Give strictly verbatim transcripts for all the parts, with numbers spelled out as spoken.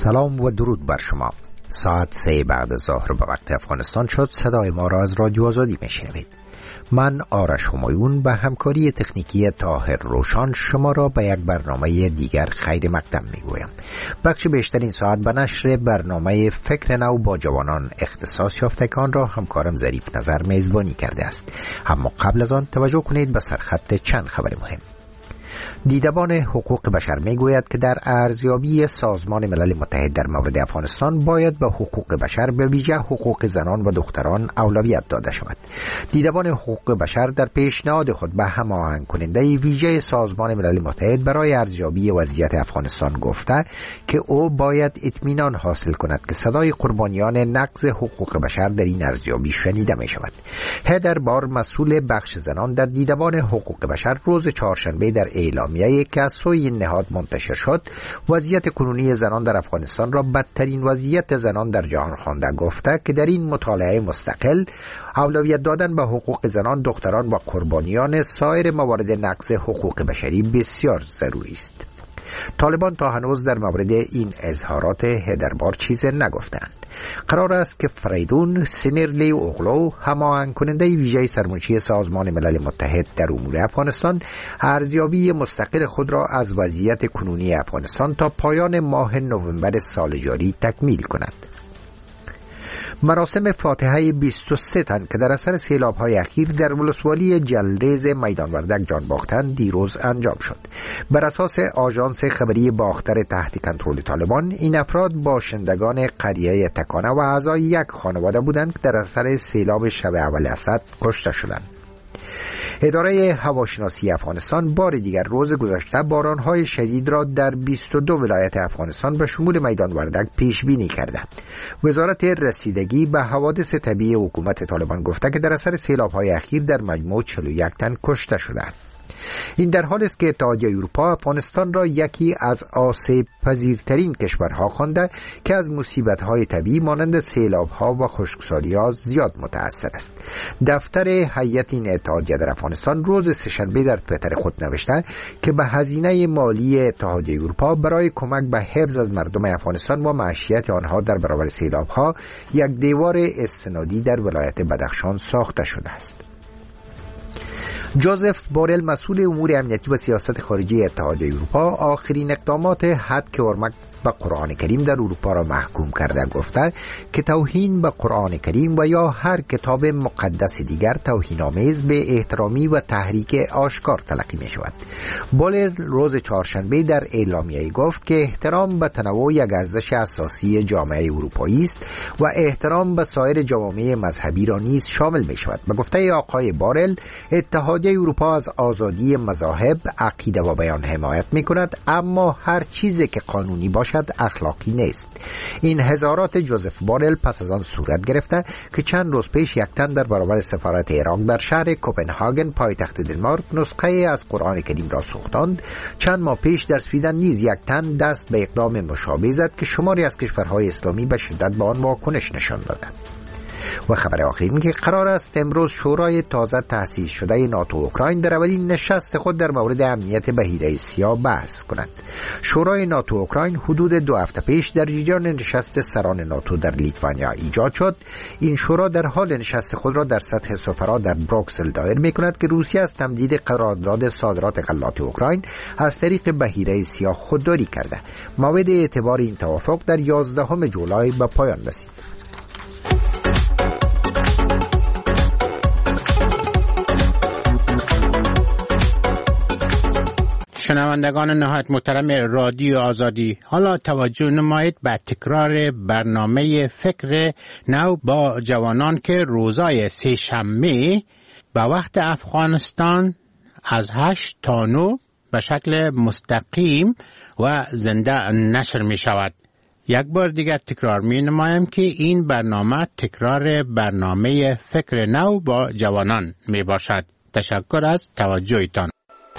سلام و درود بر شما. ساعت سه بعد از ظهر به وقت افغانستان شد. صدای ما را از رادیو آزادی میشنوید. من آرش همایون به همکاری تکنیکی طاهر روشان شما را به یک برنامه دیگر خیر مقدم میگویم. بخش بیشتر این ساعت به نشر برنامه فکر نو با جوانان اختصاص یافته که آن را همکارم ظریف نظر میزبانی کرده است. اما قبل از آن توجه کنید به سرخط چند خبر مهم. دیدبان حقوق بشر میگوید که در ارزیابی سازمان ملل متحد در مورد افغانستان باید به حقوق بشر به ویژه حقوق زنان و دختران اولویت داده شود. دیدبان حقوق بشر در پیشنهاد خود به هماهنگ کننده ویژه سازمان ملل متحد برای ارزیابی وضعیت افغانستان گفته که او باید اطمینان حاصل کند که صدای قربانیان نقض حقوق بشر در این ارزیابی شنیده می شود. هدر بار، مسئول بخش زنان در دیدبان حقوق بشر، روز چهارشنبه در اعلامیه‌ای که از سوی این نهاد منتشر شد وضعیت کنونی زنان در افغانستان را بدترین وضعیت زنان در جهان خوانده گفته که در این مطالعه مستقل اولویت دادن به حقوق زنان، دختران و قربانیان سایر موارد نقض حقوق بشری بسیار ضروری است. طالبان تا هنوز در مورد این اظهارات هدربار چیز نگفتند. قرار است که فریدون سینرلی اوغلو، هماهنگ کننده ویژه سرمنشی سازمان ملل متحد در امور افغانستان، ارزیابی مستقل خود را از وضعیت کنونی افغانستان تا پایان ماه نوامبر سال جاری تکمیل کند. مراسم فاتحه بیست و سه تن که در اثر سیلاب‌های اخیر در ولسوالی جلریز میدان وردک جان باختند دیروز انجام شد. بر اساس آژانس خبری باختر تحت کنترل طالبان، این افراد باشندگان قریه تکانه و اعضای یک خانواده بودند که در اثر سیلاب شب اول اسد کشته شدند. اداره هواشناسی افغانستان بار دیگر روز گذشته بارانهای شدید را در بیست و دو ولایت افغانستان به شمول میدان وردک پیش بینی کرده. وزارت رسیدگی به حوادث طبیعی حکومت طالبان گفته که در اثر سیلاب‌های اخیر در مجموع چهل و یک تن کشته شدند. این در حالی است که اتحادیه اروپا افغانستان را یکی از آسیب پذیرترین کشورها خوانده که از مصیبت‌های طبیعی مانند سیلاب‌ها و خشکسالی‌ها زیاد متأثر است. دفتر هیئت این اتحادیه در افغانستان روز سه‌شنبه در توییتر خود نوشته که به هزینه مالی اتحادیه اروپا برای کمک به حفظ از مردم افغانستان و معیشت آنها در برابر سیلاب‌ها یک دیوار استنادی در ولایت بدخشان ساخته شده است. جوزف بورل، مسئول امور امنیتی و سیاست خارجی اتحادیه اروپا، آخرین اقدامات هتک هرمک به قرآن کریم در اروپا را محکوم کرده گفته که توهین به قرآن کریم و یا هر کتاب مقدس دیگر توهین‌آمیز به احترامی و تحریک آشکار تلقی می شود. بولر روز چهارشنبه در اعلامیه‌ای گفت که احترام به تنوع یک ارزش اساسی جامعه اروپایی است و احترام به سایر جوامع مذهبی را نیز شامل می شود. به گفته آقای بارل، اتحادیه اروپا از آزادی مذاهب، عقیده و بیان حمایت می کند، اما هر چیزی که قانونی باشد اخلاقی نیست. این هزارات جوزف بارل پس از آن صورت گرفته که چند روز پیش یک تن در برابر سفارت عراق در شهر کوپنهاگن پایتخت دنمارک نسخه از قرآن کریم را سوختاند. چند ماه پیش در سویدن نیز یک تن دست به اقدام مشابه زد که شماری از کشورهای اسلامی به شدت به آن واکنش نشان دادند. و خبر آخر این که قرار است امروز شورای تازه تأسیس شده ناتو اوکراین در اولین نشست خود در مورد امنیت بحیره سیاه بحث کند. شورای ناتو اوکراین حدود دو هفته پیش در جریان نشست سران ناتو در لیتوانیا ایجاد شد. این شورا در حال نشست خود را در سطح سفرا در بروکسل دایر می کند که روسیه از تمدید قرارداد صادرات غلات اوکراین از طریق بحیره سیاه خودداری کرده. موعد اعتبار این توافق در یازدهم جولای به پایان رسید. شنوندگان نهایت محترم رادیو آزادی، حالا توجه نمایید به تکرار برنامه فکر نو با جوانان که روزای سه شنبه به وقت افغانستان از هشت تا نه به شکل مستقیم و زنده نشر می شود. یک بار دیگر تکرار می نمایم که این برنامه تکرار برنامه فکر نو با جوانان می باشد. تشکر از توجهتان.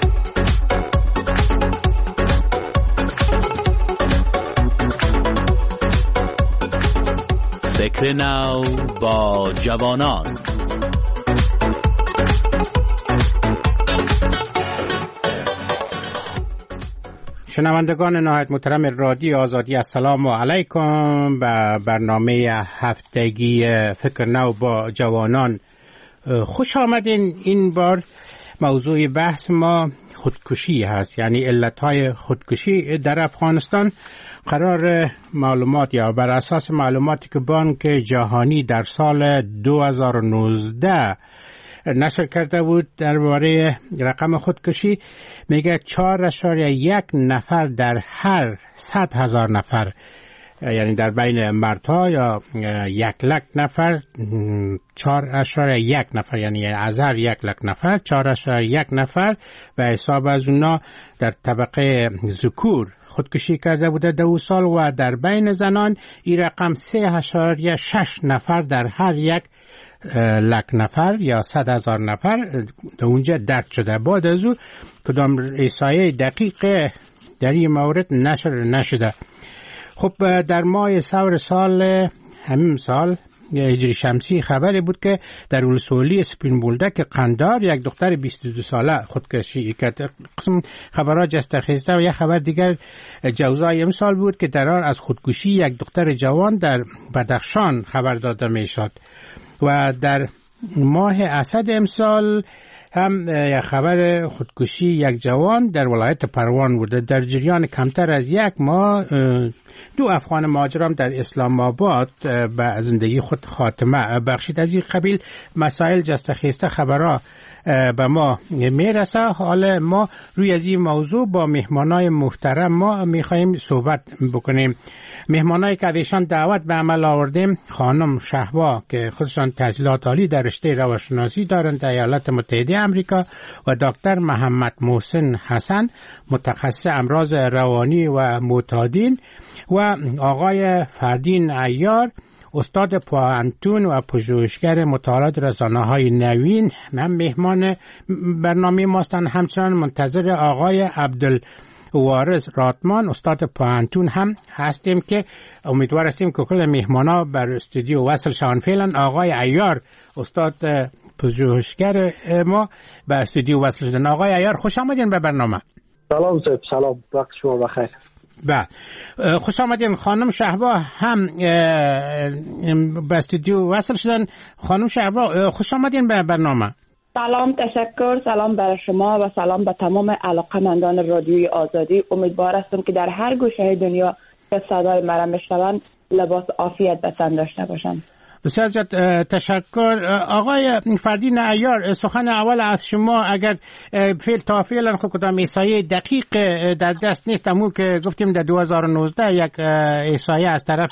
فکر نو با جوانان. شنوندگان نهایت محترم رادیو آزادی، السلام علیکم. به برنامه هفتگی فکر نو با جوانان خوش آمدین. این بار موضوع بحث ما خودکشی هست، یعنی علتهای خودکشی در افغانستان. قرار معلومات یا بر اساس معلوماتی که بانک جهانی در سال دو هزار و نوزده نشر کرده بود درباره رقم خودکشی، میگه چهار اشاریه یک نفر در هر صد هزار نفر، یعنی در بین مردها یا یک لک نفر، چهار اشاریه یک نفر، یعنی از هر یک لک نفر چهار اشاریه یک نفر و حساب از اونا در طبقه ذکور خودکشی کرده بوده دو سال، و در بین زنان این رقم سه اشاریه شش نفر در هر یک لک نفر یا صد هزار نفر در اونجا درد شده. بعد از او کدام احصایه دقیق در این مورد نشر نشده. خب در ماه سور سال همین سال هجری شمسی خبری بود که در ولسوالی سپین بولدک قندار یک دختر بیست و دو ساله خودکشی کرد. قسم خبرات جستخیسته و یک خبر دیگر جوزای امسال بود که در آن از خودکشی یک دختر جوان در بدخشان خبر داده می شد. و در ماه اسد امسال هم یک خبر خودکشی یک جوان در ولایت پروان بوده. در جریان کمتر از یک ماه دو افغان مهاجران در اسلام آباد به زندگی خود خاتمه بخشید. از این قبیل مسائل جستخیسته خبرها به ما میرسه. حالا ما روی از این موضوع با مهمانای محترم ما میخواییم صحبت بکنیم. مهمانایی که ازشان دعوت به عمل آوردیم، خانم شهبا که خودشان تحصیلات عالی در رشته روانشناسی دارند در ایالات متحده آمریکا، و دکتر محمد محسن حسن متخصص امراض روانی و معتادین، و آقای فردین عیار استاد پوهنتون و پژوهشگر مطالعات رسانه‌های نوین هم مهمان برنامه ماستن. همچنان منتظر آقای عبدالوارث راتمان استاد پوهنتون هم هستیم که امیدوار هستیم که کل مهمانا بر استودیو وصل شوند. فعلا آقای عیار استاد پژوهشگر ما به استودیو وصل شدن. آقای عیار خوش آمدین به برنامه. سلام زیب، سلام، وقت شما بخیر. بله، خوش آمدین. خانم شهبا هم به استودیو وصل شدن. خانم شهبا خوش آمدین به برنامه. سلام، تشکر. سلام برای شما و سلام به تمام علاقه‌مندان رادیوی آزادی. امیدوار هستم که در هر گوشه دنیا که صدای مرا میشنوند لباس عافیت به تن داشته باشند. بسیار زیاد تشکر. آقای فردین عیار، سخن اول از شما. اگر فعل تا فعلا خود کدام احصایه دقیق در دست نیست، امو که گفتیم در دو هزار و نوزده یک احصایه از طرف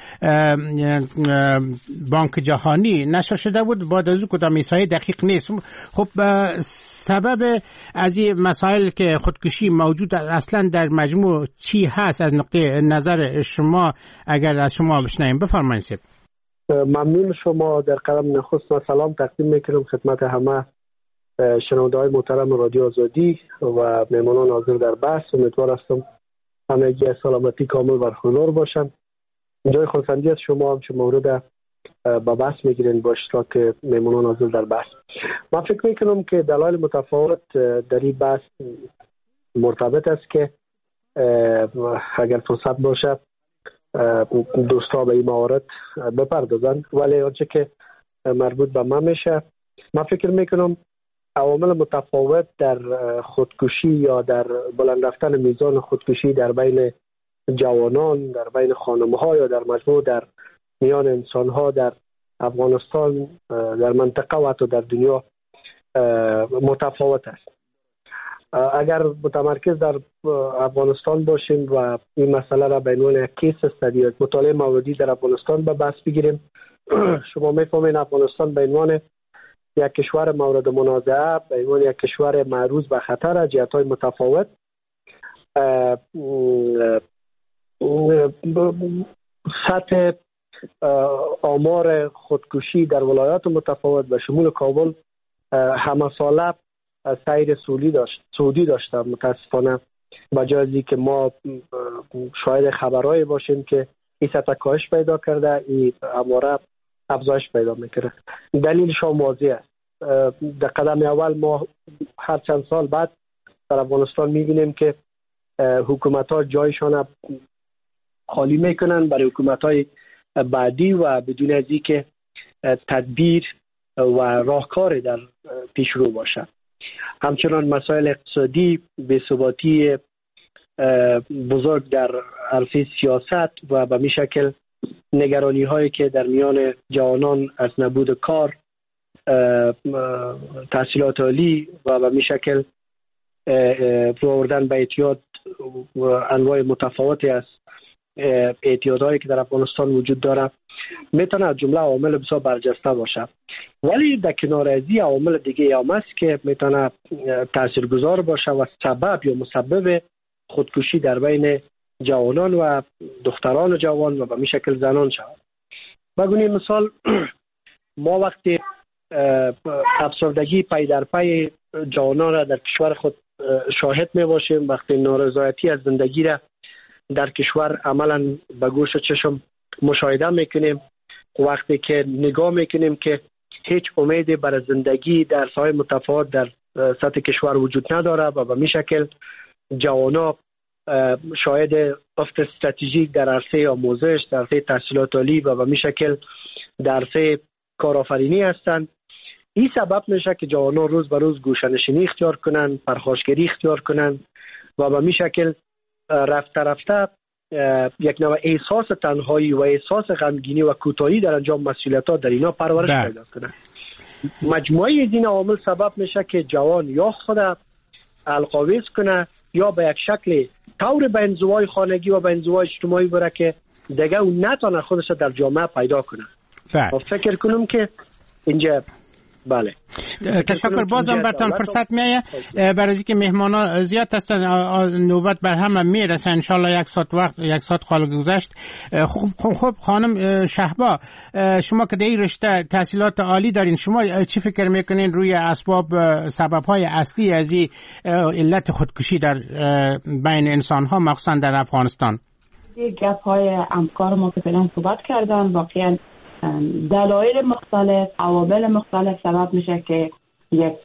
بانک جهانی نشر شده بود، بعد از او کدام احصایه دقیق نیست. خب سبب از این مسائل که خودکشی موجود اصلا در مجموع چی هست از نقطه نظر شما؟ اگر از شما بشنویم بفرمایید. ممنون شما. در قدم نخست و سلام تقدیم میکنم خدمت همه شنونده‌های محترم رادیو آزادی و مهمانان حاضر در بحث. امیدوار هستم همگی سلامتی کامل برقرار باشن. جای خرسندی از شما هم که مورد با بحث میگیرین با اشتراک مهمانان حاضر در بحث. من فکر میکنم که دلایل متفاوت در این بحث مرتبط است که اگر فرصت باشه دوستا به این موارد بپردازن، ولی آنچه که مربوط به من میشه، من فکر میکنم عوامل متفاوت در خودکشی یا در بلند رفتن میزان خودکشی در بین جوانان، در بین خانم‌ها یا در مجموع در میان انسان‌ها در افغانستان، در منطقه و حتی در دنیا متفاوت است. اگر متمرکز در افغانستان باشیم و این مسئله را به عنوان یک کیس استادی، مطالعه موردی در افغانستان به بحث بگیریم، شما میفهمین افغانستان به عنوان یک کشور مورد منازعه، به عنوان یک کشور معرض به خطر از جهت‌های متفاوت سطح آمار خودکشی در ولایات متفاوت به شمول کابل همه ساله سیر سعودی داشت سعودی داشته. متاسفانه بجای که ما شاید خبرهای باشیم که این سطح کاهش پیدا کرده، این اماره افزایش پیدا میکنه. دلیلش هم واضح است. در قدم اول ما هر چند سال بعد در افغانستان میبینیم که حکومت ها جایشان خالی میکنن برای حکومت های بعدی و بدون از اینکه تدبیر و راهکار در پیش رو باشه. همچنان مسائل اقتصادی، بی‌ثباتی بزرگ در عرصه سیاست و به می شکل نگرانی هایی که در میان جوانان از نبود کار، تحصیلات عالی و به می شکل رو آوردن به اعتیاد و انواع متفاوتی از اعتیادهایی که در افغانستان وجود داره میتونه از جمله عوامل بسیار برجسته باشه. ولی در کنار از این عوامل دیگه هم است که میتونه تاثیرگذار باشه و سبب یا مسبب خودکشی در بین جوانان و دختران جوان و به می شکل زنان شود. بگونیم مثال ما وقتی افسردگی پی در پی جوانان را در کشور خود شاهد می باشیم، وقتی نارضایتی از زندگی را در کشور عملا به گوش و چشم مشاهده میکنیم، وقتی که نگاه میکنیم که هیچ امیدی برای زندگی در ساحه متفاوت در سطح کشور وجود نداره و به می شکل جوانا شاید افت استراتژیک در عرصه آموزش، در عرصه تحصیلات عالی و به می شکل در عرصه کارآفرینی هستند. این سبب میشه که جوانان روز به روز گوشه‌نشینی اختیار کنن، پرخاشگری اختیار کنن و به می شکل رفته رفته یک نوع احساس تنهایی و احساس غمگینی و کوتاهی در انجام مسئولیت‌ها در اینا پرورش پیدا کنه. مجموعه از این عوامل سبب میشه که جوان یا خود القاویز کنه یا به یک شکل طور به انزوای خانگی و به انزوای اجتماعی بره که دیگه اون نتونه خودش در جامعه پیدا کنه. و فکر کنم که اینجا بله. تشکر. بازم برتان فرصت میایه برای اینکه مهمانا زیاد هستن، نوبت بر همه میرسه ان شاء الله. یک ساعت وقت یک ساعت خال گذشت. خوب خوب خانم شهبا، شما که در این رشته تحصیلات عالی دارین، شما چی فکر میکنین روی اسباب سبب های اصلی از این علت خودکشی در بین انسان ها مخصوصا در افغانستان؟ گپ های همکار ما که فعلا صحبت کردن واقعا دلایل مختلف، عوامل مختلف سبب میشه که یک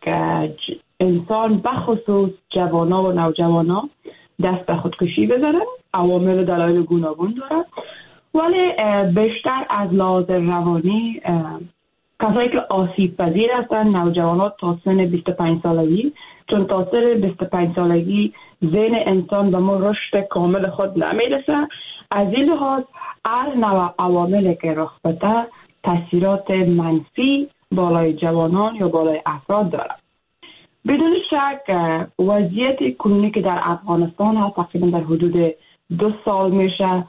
انسان بخصوص جوانا و نوجوانا دست به خودکشی بزنن. عوامل و دلایل گوناگون داره، ولی بیشتر از لحاظ روانی کسایی که آسیب پذیر هستن نوجوانا تا سن بیست و پنج سالگی، چون تا سن بیست و پنج سالگی ذهن انسان به ما رشد کامل خود نمیرسه. از این لحاظ هر نوع عواملی که رخ بده تاثیرات منفی بالای جوانان یا بالای افراد داره. بدون شک وضعیت کنونی که در افغانستان هست تقریبا در حدود دو سال میشه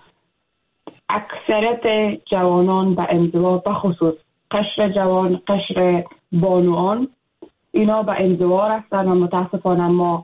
اکثریت جوانان به انزوا، به خصوص قشر جوان، قشر بانوان، اینا به انزوا رفتن و متاسفانه ما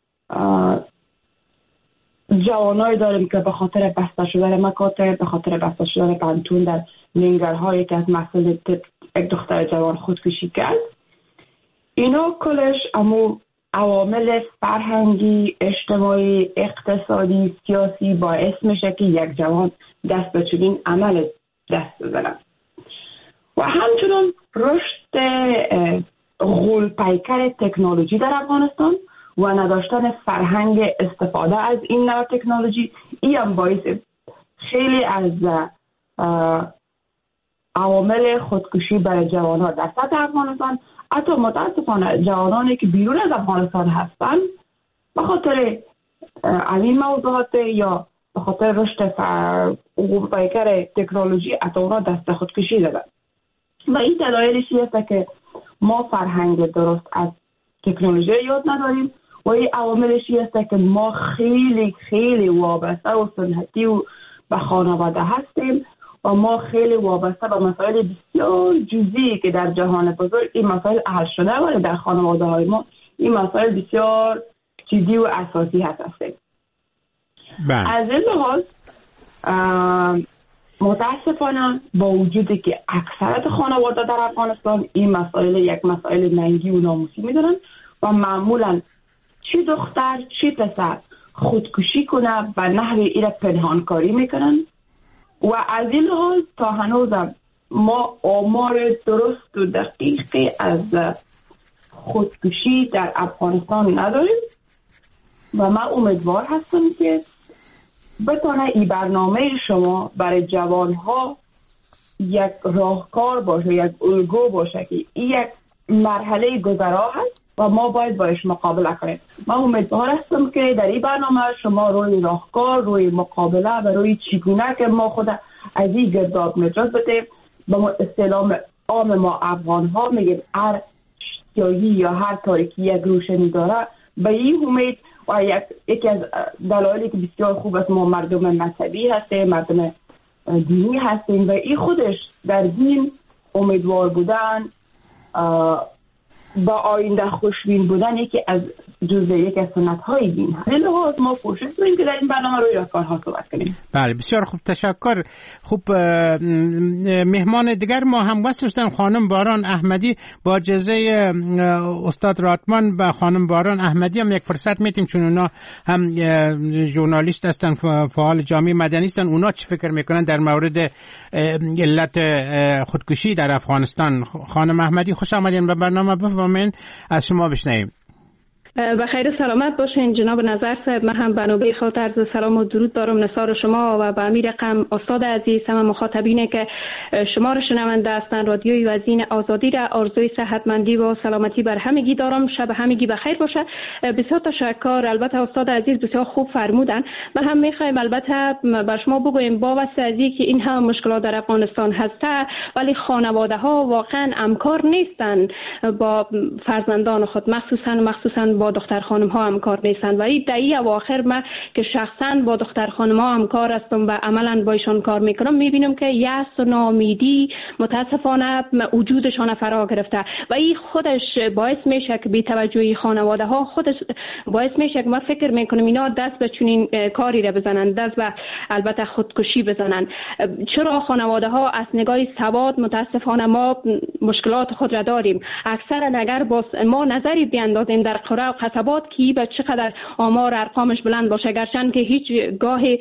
جوانایی داریم که به خاطر بسته شدن مکاتب، به خاطر بسته شدن پانتون در ننگرهایی که از محصول یک دختر جوان خودکشی کرد. اینا کلش امو عوامل فرهنگی، اجتماعی، اقتصادی، سیاسی باعث میشه که یک جوان دست به چنین عمل دست بزنه. و همچنین رشد غول پیکر تکنولوژی در افغانستان و نداشتن فرهنگ استفاده از این نوع تکنولوژی، این هم باعث خیلی از عوامل خودکشی برای جوانان در سطح افغانستان، حتی متاسفانه جوانانی که بیرون از افغانستان هستن به خاطر این موضوعات یا به خاطر رشد غول پیکر تکنولوژی حتی اونا دست خودکشی دادن. و این دلایلش هست که ما فرهنگ درست از تکنولوژی یاد نداریم و این عواملش هست که ما خیلی خیلی وابسته و سنتی و به خانواده هستیم و ما خیلی وابسته به مسائل بسیار جزئی که در جهان بزرگ این مسائل حل شده، ولی در خانواده های ما این مسائل بسیار جدی و اساسی هستند. از این لحاظ متاسفانه با وجودی که اکثرت خانواده در افغانستان این مسائل یک مسائل ننگی و ناموسی میدونن و معمولا چی دختر چی پسر خودکشی کنه و نحوی ایره پنهانکاری میکنن و از این لحاظ تا هنوزم ما آمار درست و دقیقی از خودکشی در افغانستان نداریم و من امیدوار هستم که بتونه این برنامه شما برای جوانها یک راهکار باشه، یک الگو باشه که این یک مرحله گذرا هست و ما باید باش مقابله کنیم. من امیدوار هستم که در این برنامه شما روی راهکار، روی مقابله و روی چگونه که ما خود از این گرداب نجات بدیم. به اصطلاح عام ما افغان ها میگیم هر سیاهی یا هر تاریکی یک روشنی داره. به این امید و یک یکی از دلایلی که بسیار خوب است ما مردم مذهبی هستیم، مردم دینی هستیم و این خودش در دین امیدوار بودن با آینده خوشبین بودن یکی از جزء یک از سنت های دین هست. لحاظ ما کوشش کنیم که در این برنامه روی راهکارها صحبت کنیم. بله بسیار خوب، تشکر. خوب، مهمان دیگر ما هم وصل شدن خانم باران احمدی. با اجازه استاد راتمان و خانم باران احمدی هم یک فرصت میتیم، چون اونا هم ژورنالیست هستن، فعال جامعه مدنی هستن. اونا چه فکر میکنن در مورد علت خودکشی در افغانستان؟ خانم احمدی خوش آمدین به برنامه، بفرمایید از شما بشنویم. بخیر سلامت باشین جناب نظر صاحب. من هم بنوبه خاطر عرض سلام و درود دارم نثار شما و به امیر قم استاد عزیز، همه مخاطبینه که شما رو شنونده هستن رادیوی وزین آزادی را آرزوی صحتمندی و سلامتی بر همگی دارم. شب همگی بخیر باشه. بسیار تشکر. البته استاد عزیز بسیار خوب فرمودن. ما هم میخوایم البته بر شما بگویم با واسه از اینکه این هم مشکلات در افغانستان هسته، ولی خانواده ها واقعا همکار نیستن با فرزندان خود، مخصوصا مخصوصا با دختر خانم ها همکار نیستند و این دهه اواخر من که شخصا با دختر خانم ها همکار هستم و عملا با ایشان کار میکنم، میبینم که یأس و ناامیدی متاسفانه وجودشان فرا گرفته و این خودش باعث میشه که بی توجهی خانواده ها خودش باعث میشه که ما فکر میکنیم اینا دست به چنین کاری را بزنن، دست به البته خودکشی بزنن. چرا خانواده ها از نگاه سواد متاسفانه ما مشکلات خود را داریم. اکثرا اگر با ما نظری بیاندازیم در قرى و قصبات کی به چقدر آمار ارقامش بلند باشه، گرچند که هیچ گاهی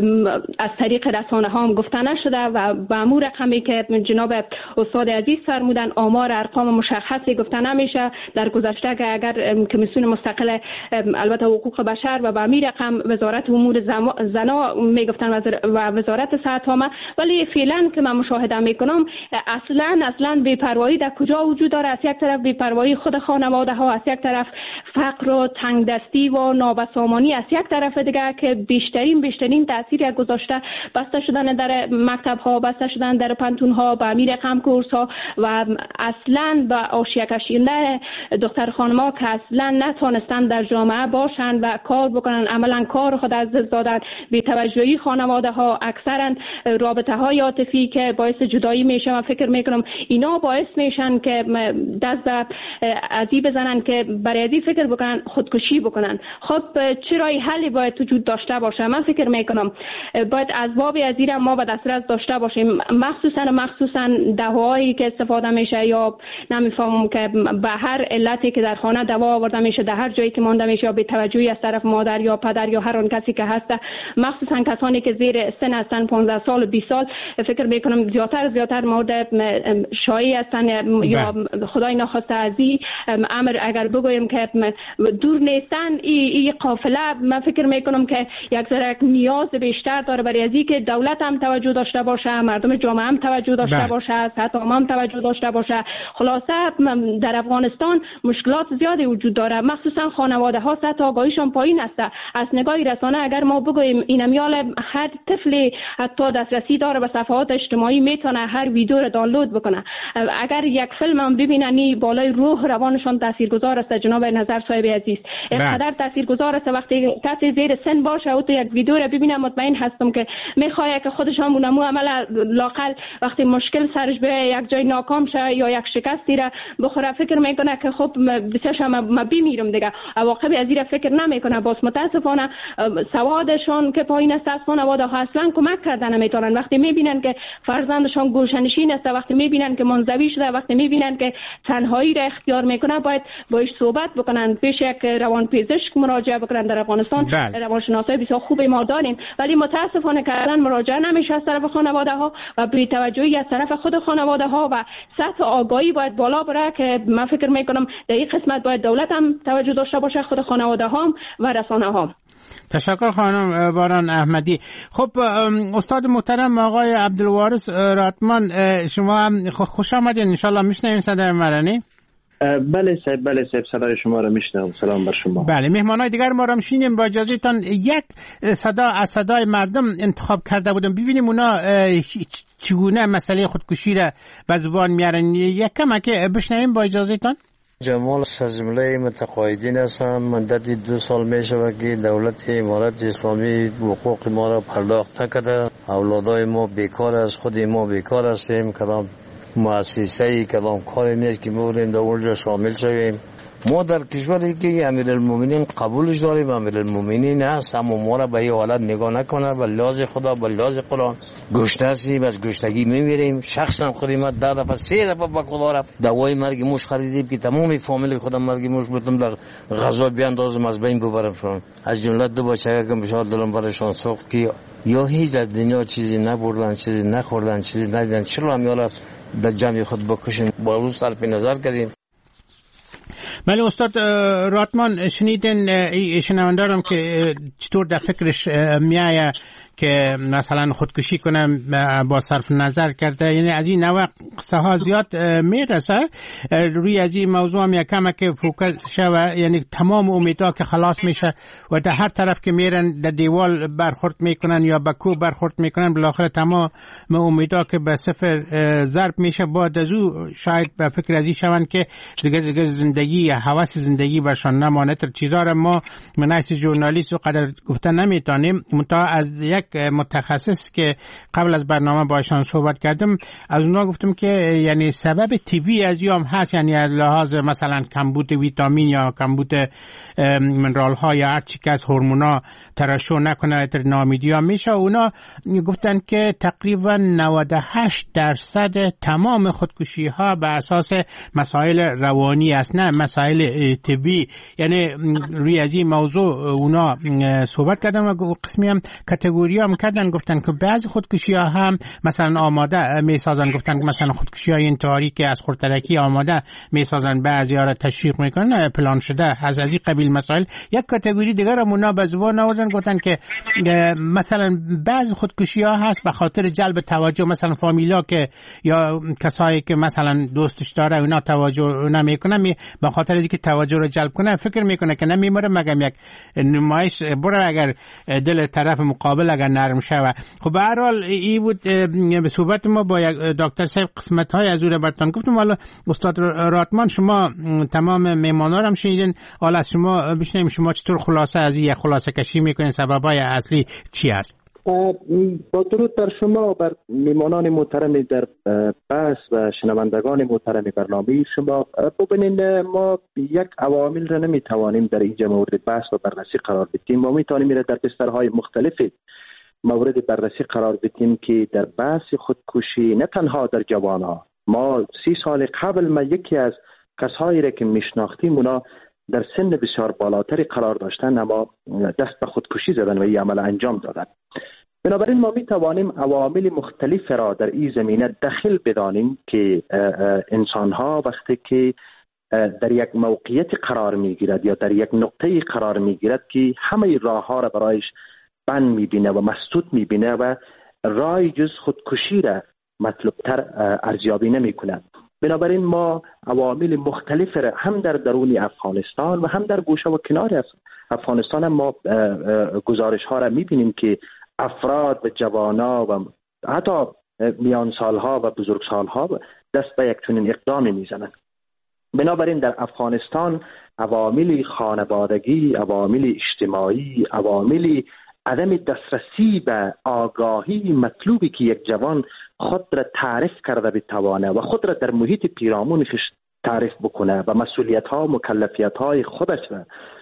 از طریق رسانه ها هم گفته نشده و به امور رقمی که جناب استاد عزیز فرمودن آمار ارقام مشخصی گفته نمیشه. در گذشته که اگر کمیسیون مستقل البته حقوق بشر و به امیر رقم وزارت امور زنا میگفتن و وزارت صحت عامه، ولی فعلا که من مشاهده میکنم اصلا اصلا بی‌پروایی در کجا وجود داره. از یک طرف بی‌پروایی خود خانواده ها، از یک طرف فقر و تنگدستی و نابسامانی از یک طرف دیگه که بیشترین بیشترین تاثیر گذاشته بسته شدن در مکتب ها، بسته شدن در پانتون ها، به امیر رقم کورس ها و اصلا به آشیه کشیدن دختر خانما که اصلا نتونستن در جامعه باشن و کار بکنن، عملا کار خود از دست دادن. بی توجهی خانواده ها، اکثرا رابطه های عاطفی که باعث جدایی میشه و فکر میکنم اینا باعث میشن که دست به ازی بزنن که برای ازی فکر بکنن خودکشی بکنن. خب چرا این حلی باید وجود داشته باشه؟ من فکر میکنم باید اسباب ازی ما به دسترس داشته باشیم، مخصوصا مخصوصا دواهایی که استفاده میشه یا نمیفهمم که به هر علتی که در خانه دوا آورده میشه، در هر جایی که مانده میشه، به توجهی از طرف مادر یا پدر یا هر اون کسی که هست، مخصوصا کسانی که زیر سن هستن پانزده سال و بیست سال، فکر میکنم زیادتر زیادتر مورد شایع هستن یا خدای نخواسته ازی امر اگر بگویم که دور نیستن. این ای قافله من فکر میکنم که یک ذره نیاز بیشتر داره برای ازی که دولت هم توجه داشته باشه، مردم جامعه هم توجه داشته بله. باشه، صحت عامه هم توجه داشته باشه. خلاصه در افغانستان مشکلات زیادی وجود داره، مخصوصا خانواده ها سطح آگاهیشان پایین است. از نگاه رسانه اگر ما بگویم این میال هر طفلی حتی دسترسی داره به صفحات اجتماعی، میتونه هر ویدیو رو دانلود بکنه. اگر یک فیلم هم ببینن بالای روح روانشان تاثیرگذار است. جناب نظر صاحب عزیز اینقدر تاثیرگذار است وقتی کسی زیر سن باشه او تو یک ویدیو رو ببینه، مطمئن هستم که میخواد که خودش هم اونمو عمل لاقل وقتی مشکل سرش به یک جای ناکام شه یا یک شکستی را بخوره فکر میکنه که خب بسیارش ما بمیرم دیگه. عواقب از این فکر نمیکنه. باز متاسفانه سوادشون که پایین است از خانواده ها اصلا کمک کردن نمیتونن. وقتی میبینن که فرزندشون گوشه‌نشین است، وقتی میبینن که منزوی شده، وقتی میبینن که تنهایی را اختیار میکنه، باید باش صحبت بکنن. بکنن، پیش یک روانپزشک مراجعه بکنن. در افغانستان روانشناسای بسیار خوبی ما داریم، ولی متاسفانه که الان مراجعه نمیشه از طرف خانواده ها و بی توجهی از طرف خود خانواده ها و سطح آگاهی باید بالا بره که من فکر میکنم در این قسمت باید دولت هم توجه داشته باشه، خود خانواده ها و رسانه ها. تشکر خانم باران احمدی. خب استاد محترم آقای عبدالوارث راتمان، شما هم خوش آمدین، ان شاء الله میشنوین صدای مرا؟ بله صاحب، بله صاحب، صدای شما را میشنوم. سلام بر شما. بله، مهمانای دیگر ما را میشنیم. با اجازهتان یک صدا از صدای مردم انتخاب کرده بودم، ببینیم اونا چگونه مسئله خودکشی را به زبان میارن. یک کمک بشنویم با اجازهتان. جمال از جمله متقاعدین هستم. مدت دو سال می شود که دولت امارت اسلامی حقوق ما را پرداخت نکرده. اولادای ما بیکار است، خود ما بیکار هستیم. کدام مؤسسه‌ای کدام کاری نیست که بودیم در اونجا شامل شویم. ما در کشوری که امیرالمومنین قبولش داریم، امیرالمومنین هست، اما ما را به این حالت نگاه نکنه. به لحاظ خدا، به لحاظ قرآن گشنه هستیم، از گشنگی میمیریم. شخصا خودم ده دفعه سه دفعه به خدا رفت دوای مرگ موش خریدیم که تمام فامیل خودم مرگ موش بودم در غذا بیاندازم از بین ببرم شون. از جمله دو بچه که بشاد دلم برشان سوخت که یا هیچ از دنیا چیزی نبردن، چیزی نخوردن، چیزی ندیدن، چرا میاره در جمع خود بکشن. با روز صرف نظر کردیم. بله استاد راتمان، شنیدن شنوندارم که چطور در فکرش میایه که مثلا خودکشی کنم با صرف نظر کرده، یعنی از این نوع قصه ها زیاد میرسه. روی از این موضوع هم یکم که فوکس شوه، یعنی تمام امیدها که خلاص میشه و در هر طرف که میرن در دیوال برخورد میکنن یا به کوه برخورد میکنن، بالاخره تمام امیدها که به صفر ضرب میشه. بعد از او شاید به فکر از این شون که دیگه دیگه زندگی یا هوس زندگی برشان نمانه. تر چیزا را ما منعکس ژورنالیست و قدر گفتن نمیتونیم. منتها از یک متخصص که قبل از برنامه باشان صحبت کردم، از اونا گفتم که یعنی سبب طبیعی از یوم هست، یعنی از لحاظ مثلا کمبود ویتامین یا کمبود منرال ها یا هر چی که از هورمونا ترشح نکنه تر نامیدی ها میشه. اونا گفتن که تقریبا نود و هشت درصد تمام خودکشی ها به اساس مسائل روانی است، نه مسائل طبی. یعنی روی از این موضوع اونا صحبت کردن و قسمی هم کاتگوری هم کردن، گفتن که بعضی خودکشی ها هم مثلا آماده میسازن، گفتن که مثلا خودکشی های انتحاری که از خودترکی آماده میسازن، بعضی ها را تشویق میکنن، پلان شده از از این قبیل مسائل. یک کاتگوری دیگر هم اونا به زبان آوردن، گفتن که مثلا بعضی خودکشی ها هست به خاطر جلب توجه، مثلا فامیلا که یا کسایی که مثلا دوستش داره اونا توجه نمیکنن، به خاطر اینکه توجه رو جلب کنه فکر میکنه که نمیمره مگم یک نمایش بره، اگر دل طرف مقابل اگر نرم شوه. خب به هر حال این بود به صحبت ما با یک دکتر صاحب قسمت های از او براتون گفتم. حالا استاد راتمان، شما تمام مهمانا رو هم شنیدین، حالا از شما بشنویم شما چطور خلاصه از این خلاصه کشی میکنین، سببای اصلی چی است؟ با درود بر شما، بر میمانان محترم در بحث و شنوندگان محترم برنامه شما. ببینید ما یک عوامل را نمیتوانیم در اینجا مورد بحث و بررسی قرار بدیم. ما میتوانیم میره در بسترهای مختلفی مورد بررسی قرار بدیم که در بحث خودکشی نه تنها در جوانها، ما سی سال قبل ما یکی از کسایی را که میشناختیم اونا در سن بسیار بالاتری قرار داشتن اما دست به خودکشی زدن و این عمل انجام دادن. بنابراین ما می توانیم عوامل مختلف را در این زمینه دخل بدانیم که انسان ها وقتی که در یک موقعیت قرار می گیرد یا در یک نقطه قرار می گیرد که همه راه ها را برایش بند می بینه و مسدود می بینه و راه جز خودکشی را مطلوب تر ارزیابی نمی کند. بنابراین ما عوامل مختلف را هم در درون افغانستان و هم در گوشه و کنار افغانستان هم ما گزارش ها را می بینیم که افراد و جوانا و حتی میان سالها و بزرگ سالها دست به یک چنین اقدامی میزنند. بنابراین در افغانستان عوامل خانوادگی، عوامل اجتماعی، عوامل عدم دسترسی به آگاهی مطلوبی که یک جوان خود را تعریف کرده بتوانه و خود را در محیط پیرامونش تعریف بکنه و مسئولیت ها و مکلفیت های خودش را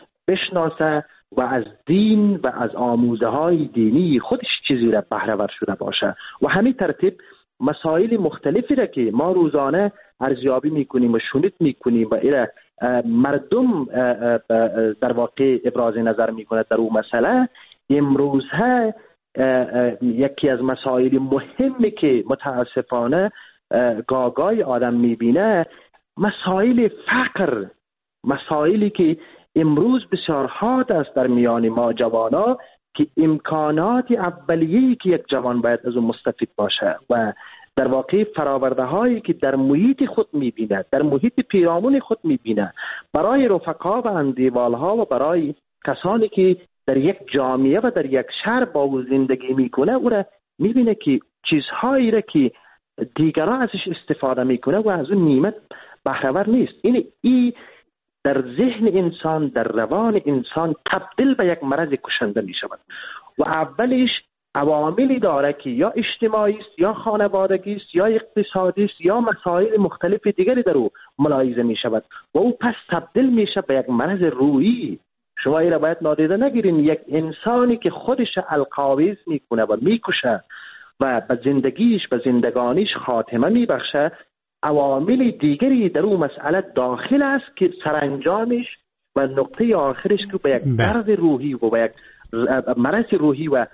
بشناسه و از دین و از آموزه های دینی خودش چیزی را بهره ور شده باشه و همین ترتیب مسائل مختلفی را که ما روزانه ارزیابی میکنیم و شنود میکنیم و ایره مردم در واقع ابراز نظر میکنه در اون مسئله، امروز ها یکی از مسائل مهمی که متاسفانه گاگای آدم میبینه مسائل فقر، مسائلی که امروز بسیار حاد است در میان ما جوانا که امکانات اولیه‌ای که یک جوان باید از اون مستفید باشه و در واقع فراورده هایی که در محیط خود میبینه، در محیط پیرامون خود میبینه، برای رفقا و اندیوال ها و برای کسانی که در یک جامعه و در یک شهر با او زندگی میکنه، او را میبینه که چیزهایی را که دیگران ازش استفاده میکنه و از اون نعمت بهره‌ور نیست. این ای در ذهن انسان، در روان انسان تبدیل به یک مرض کشنده می شود و اولش عواملی داره که یا اجتماعی است، یا خانوادگی است، یا اقتصادی است، یا مسائل مختلف دیگری در او ملاحظه می شود و او پس تبدیل میشه به یک مرض روحی. شما این را باید نادیده نگیرین. یک انسانی که خودش القاویز میکنه و میکشه و به زندگیش به زندگانیش خاتمه میبخشه، عوامل دیگری در اون مسئله داخل است که سرانجامش و نقطه آخرش که به یک درد روحی و به یک مرض روحی و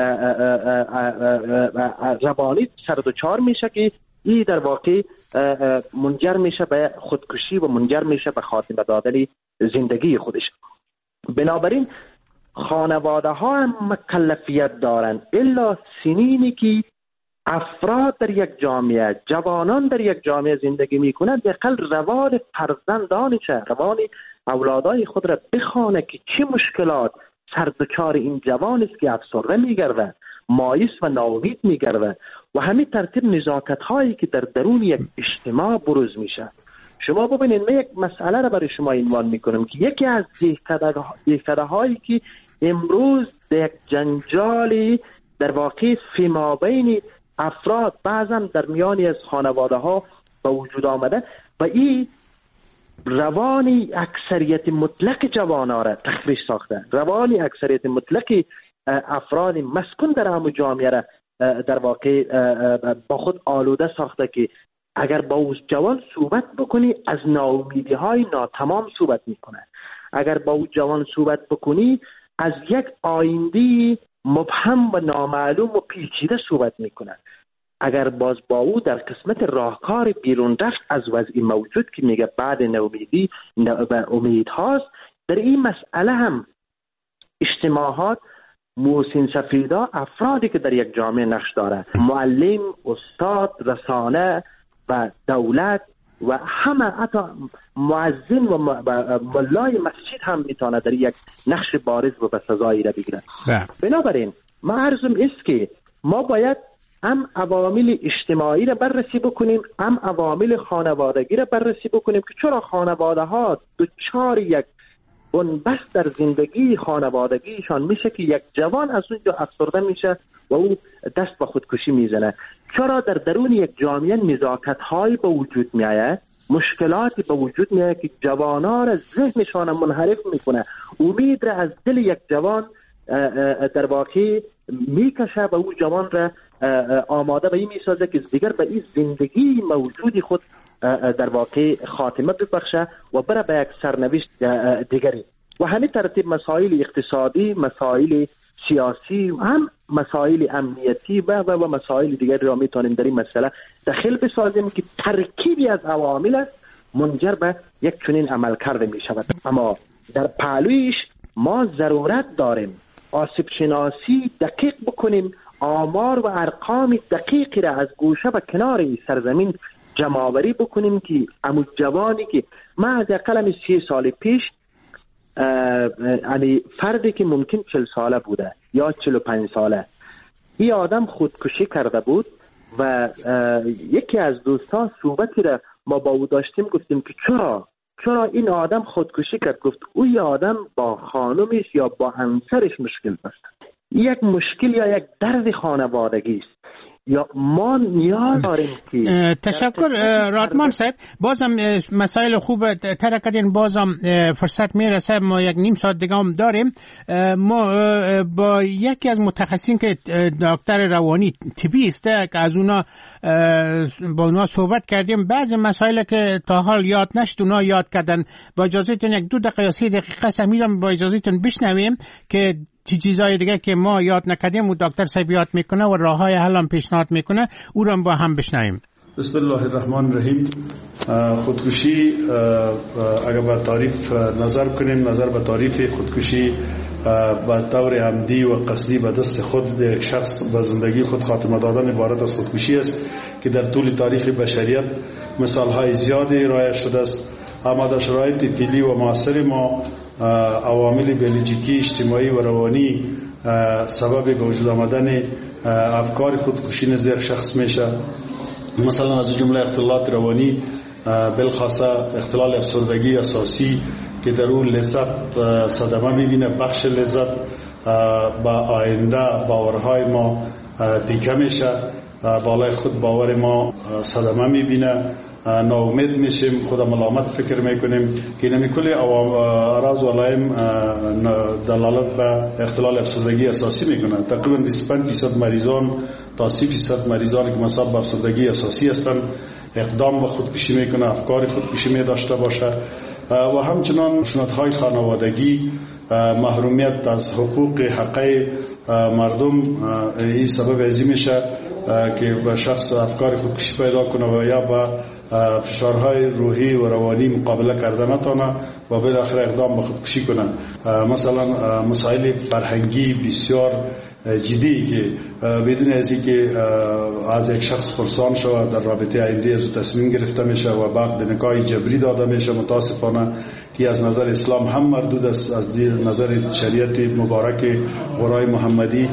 روانی سردوچار میشه که این در واقع منجر میشه به خودکشی و منجر میشه به خاتمه دادن زندگی خودش. بنابراین خانواده ها هم مکلفیت دارند، الا سنینی که افراد در یک جامعه، جوانان در یک جامعه زندگی میکنند، دقیقاً روان فرزندانش، روان اولادای خود را بخوانه که چه مشکلات سردوچار این جوان است که افسرده میگرده، مایوس و ناامید میگرده و همین ترتیب نزاکت هایی که در درون یک اجتماع بروز میشه. شما ببینید، من یک مسئله را برای شما عنوان میکنم که یکی از دهکده هایی که امروز در یک جنجالی در واقع فیما بین افراد بعضا در میانی از خانواده ها به وجود آمده و این روانی اکثریت مطلق جوانان را تخریش ساخته، روانی اکثریت مطلق افراد مسکون در همون جامعه را در واقع با خود آلوده ساخته که اگر با او جوان صحبت بکنی از ناامیدی های ناتمام صحبت میکنه، اگر با او جوان صحبت بکنی از یک آینده مبهم و نامعلوم و پیچیده صحبت میکنه، اگر باز با او در قسمت راهکار بیرون رفت از وضعی موجود که میگه بعد ناامیدی و امید هاست، در این مسئله هم اجتماعات، محسن سفیدا، افرادی که در یک جامعه نقش داره، معلم، استاد، رسانه و دولت و همه، حتی مؤذن و ملای مسجد هم میتونه در یک نقش بارز و بسزایی را بگیره. بنابراین ما عرضم است که ما باید هم عوامل اجتماعی را بررسی بکنیم، هم عوامل خانوادگی را بررسی بکنیم که چرا خانواده ها دچار یک بنبست در زندگی خانوادگیشان میشه که یک جوان از اونجا افسرده میشه و او دست به خودکشی میزنه. چرا در درون یک جامعه نزاکت هایی به وجود میآید، مشکلاتی به وجود میآید که جوانان را ذهنشان منحرف میکنه، امید را از دل یک جوان در واقع میکشه و او جوان را آماده به این میسازه که دیگر به این زندگی موجودی خود در واقع خاتمه ببخشه و بره به یک سرنوشت دیگری. و همین ترتیب مسائل اقتصادی، مسائل سیاسی، هم مسائل امنیتی و و, و مسائل دیگری را میتونیم در این مسئله داخل بسازیم که ترکیبی از عوامل است منجر به یک چنین عمل کرده می شود. اما در پهلویش ما ضرورت داریم آسیب شناسی دقیق بکنیم، آمار و ارقام دقیقی را از گوشه و کنار این سرزمین جمع‌آوری بکنیم که امو جوانی که من از اقل سی سال پیش یعنی فردی که ممکن چل ساله بوده یا چل و پنج ساله، این آدم خودکشی کرده بود و یکی از دوستان صحبتی را ما با او داشتیم، گفتیم که چرا چرا این آدم خودکشی کرد؟ گفت اوی آدم با خانمش یا با همسرش مشکل داشت، یک مشکل یا یک درد خانوادگی است. یا ما نیاز داریم که تشکر رادمان صاحب. بازم مسائل خوب تر کردین، بازم فرصت میرسه، ما یک نیم ساعت دیگه هم داریم. ما با یکی از متخصصین که دکتر روانی طبی است که از اونا با اونا صحبت کردیم، بعضی مسائل که تا حال یاد نشد اونا یاد کردن. با اجازهتون یک دو دقیقه یا سه دقیقه سمیرم با اجازهتون بشنویم که چی چیزای دیگه که ما یاد نکردیم و دکتر صاحب یاد میکنه و راههای حل هم پیشنهاد میکنه، او رو با هم بشنویم. بسم الله الرحمن الرحیم. خودکشی اگر به تعریف نظر کنیم، نظر به تعریف خودکشی به طور عمدی و قصدی به دست خود یک شخص به زندگی خود خاتمه دادن عبارت از خودکشی است که در طول تاریخ بشریت مثالهای زیادی رایج شده است. اما در شرایط فعلی و معاصر ما عوامل بیولوژیکی، اجتماعی و روانی سبب به وجود آمدن افکار خودکشی نزد یک شخص میشه. مثلا از جمله اختلالات روانی، بالخاصه اختلال افسردگی اساسی که در اون لذت صدمه میبینه، بخش لذت با آینده باورهای ما پیکه میشه، بالای خود باور ما صدمه میبینه، ناامید میشیم، خود ملامت فکر میکنیم که نمی کلی اعراض و علائم دلالت به اختلال افسردگی اساسی میکنه. تقریبا بیست و پنج درصد مریضان تا سی درصد مریضان که مصاب به افسردگی اساسی هستند اقدام به خودکشی میکنه، افکار خودکشی می داشته باشه. و همچنان خشونت‌های خانوادگی، محرومیت از حقوق حقوق مردم، این سبب ازی میشه که به شخص افکار خودکشی پیدا کنه و یا با فشارهای روحی و روانی مقابله کرده نتونه و بالاخره اقدام به خودکشی کنه. مثلا مسائل فرهنگی بسیار جدی که بدون از اینکه از یک شخص پرسان شود در رابطه آینده تصمیم گرفته میشه و بعد نکاح جبری داده میشه، متاسفانه که از نظر اسلام هم مردود است، از نظر شریعت مبارک قرآن محمدی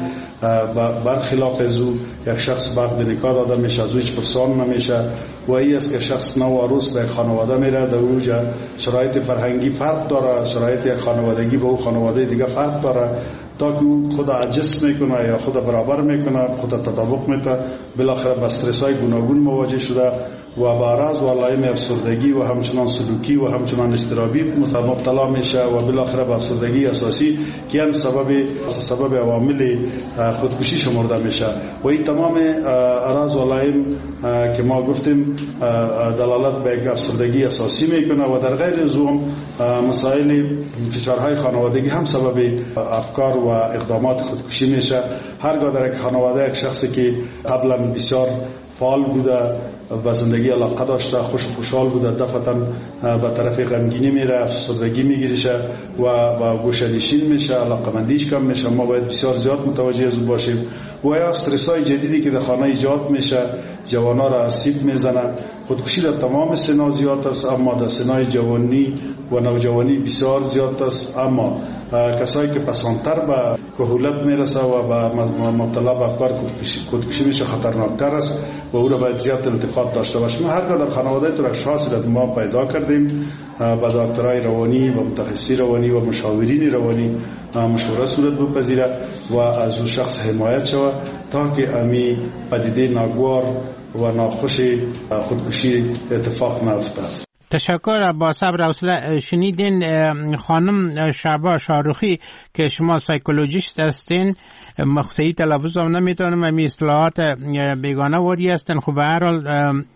برخلاف از او یک شخص بعد نکاح داده میشه، از او هیچ پرسان نمیشه و این است که شخص نو عروس به خانواده میره، در اوجا شرایط فرهنگی فرق داره، شرایط خانوادگی به او خانواده دیگه فرق داره، تا که خود عجز میکنه یا خود برابر میکنه، خود تطابق میده، بالاخره با استرس های گوناگون مواجه شده و با اعراض و علائم افسردگی و همچنان سلوکی و همچنان اضطرابی مبتلا میشه و بالاخره با افسردگی اساسی که هم سبب سبب عوامل خودکشی شمرده میشه. و این تمام اعراض و علائم که ما گفتیم دلالت به افسردگی اساسی میکنه و در غیر از اون مسائل فشارهای خانوادگی هم سبب افکار و اقدامات خودکشی میشه. هرگاه در یک خانواده یک شخصی که قبلا بسیار فعال بوده، به زندگی علاقه داشته، خوش و خوشحال بوده، دفعتا به طرف غمگینی میره، افسردگی میگیرشه و با گوشه‌نشین میشه، علاقمندیش کم میشه. ما باید بسیار زیاد متوجه از اون باشیم. و یا استرس‌های جدیدی که در خانه ایجاد میشه جوانا را آسیب میزنه. خودکشی در تمام سنا زیاد است، اما در سنای جوانی و نوجوانی بسیار زیاد است. اما کسایی که پسانتر به کهولت میرسه و به مبتلا به افکار خودکشی میشه خطرناکتر است و او را باید زیاد التفات داشته باشیم. هرگاه در خانواده تو اشخاصی را ما پیدا کردیم با دکترای روانی و متخصصی روانی و مشاورین روانی مشوره صورت بپذیره و از او شخص حمایت شود تا که امی پدیده ناگوار و ناخوش خودکشی اتفاق نیفتد. تشکر. با صبر حوصله شنیدین خانم شعبا شاروخی که شما سایکولوژیست هستین، مخصوصی تلفظ هم نمیتونم، امی اصطلاحات بیگانه واری هستن. خب به هر حال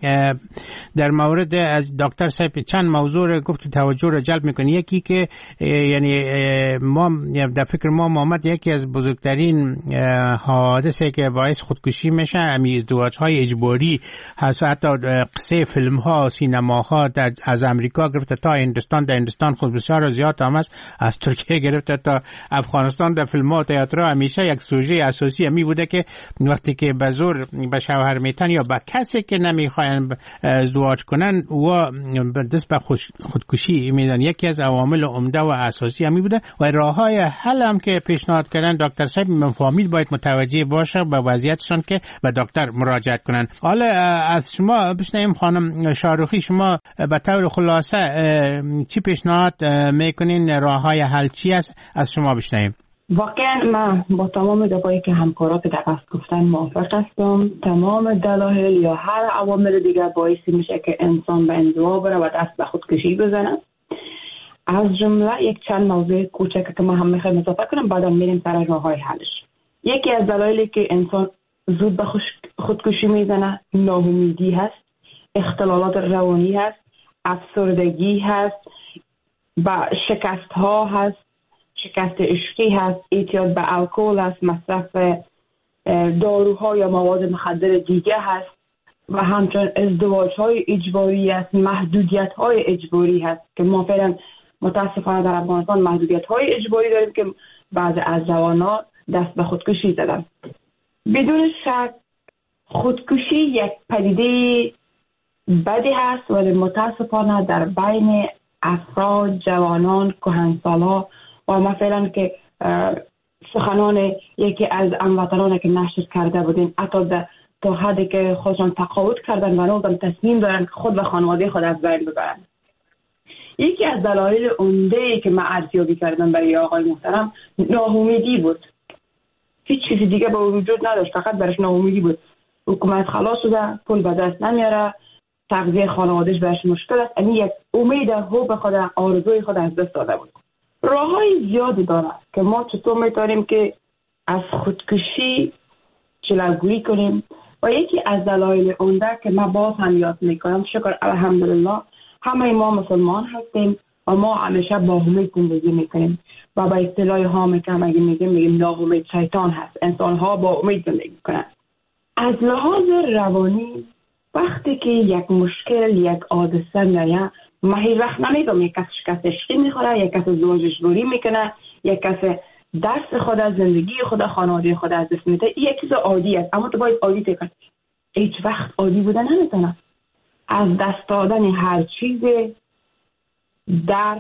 در مورد از دکتر صاحب چند موضوع رو گفت توجه رو جلب میکنه. یکی که یعنی ما در فکر ما محمد یکی از بزرگترین حوادثی که باعث خودکشی میشه امی ازدواج های اجباری هست. حتی قصه فیلم ها، سینما ها در از امریکا گرفته تا هندوستان، در هندوستان خود بسیار زیاد هم است، از ترکیه گرفته تا افغانستان در فیلم ها و تئاتر همیشه یک سوژه اساسی می بوده که وقتی که به زور به شوهر میتن یا به کسی که نمیخواین ازدواج کنن و دست به خودکشی میدن. یکی از عوامل عمده و اساسی هم می بوده و راههای حل هم که پیشنهاد کردن دکتر صاحب مفاهیم باید متوجه باشه به وضعیتشان که به دکتر مراجعه کنن. حالا از شما بشنویم خانم شاروخی، شما به طور خلاصه چی پیشنهاد میکنین، راههای حل چی است؟ از شما بشنویم. واقعا من با تمام دفاعی که همکارا که در پس گفتن موافق هستم. تمام دلایل یا هر عوامل دیگر باعث میشه که انسان به انزوا بره و دست به خودکشی بزنه. از جمله یک چند موضوع کوچک که ما هم میخوایم اضافه کنم، بعدا میریم سر راههای حلش. یکی از دلایلی که انسان زود به خودکشی میزنه ناامیدی هست، اختلالات روانی هست، افسردگی هست، با شکست ها هست، شکست عشقی هست، اعتیاد به الکل هست، مصرف داروها یا مواد مخدر دیگه هست و همچنین ازدواج های اجباری هست، محدودیت های اجباری هست که ما فعلا متاسفانه در افغانستان محدودیت های اجباری داریم که بعض از جوانان دست به خودکشی زدن. بدون شک خودکشی یک پدیده بدی هست، ولی متاسفانه در بین افراد، جوانان، کهنسالا و مثلا که سخنان یکی از هموطنان که نشر کرده بودیم حتی تا حدی که خودشان تقاعد کردن و نوزم تصمیم دارن که خود و خانواده خود از بین ببرن. یکی از دلایل عمده‌ای که من ارزیابی کردم برای آقای محترم ناامیدی بود. هیچ چیز دیگه به وجود نداشت، فقط برش ناامیدی بود. حکومت خلاص شده، پول به دست نمیاره، تغذیه خانوادهش برش مشکل است. یعنی یک امید حب خود، آرزوی خود از دست داده بود. راههای زیادی داره که ما چطور میتونیم که از خودکشی جلوگیری کنیم و یکی از دلایل عمده که من باز هم یاد میکنم، شکر الحمدلله همه ما مسلمان هستیم و ما همیشه با امید زندگی میکنیم و با اصطلاح هامی که همگی میگیم میگیم ناامید شیطان هست. انسان ها با امید زندگی کنن. از لحاظ روانی وقتی که یک مشکل، یک حادثه میاد، ما هیچ وقت نمیگم یک کس شکست عشقی میخوره، یک کس ازدواج اجباری میکنه، یک کس درس خود از زندگی خود، خانواده خود از دست میده. این یک چیز عادی است، اما تو باید عادی تکن. هیچ وقت عادی بودن نمیتونه. از دست دادن هر چیز، درد،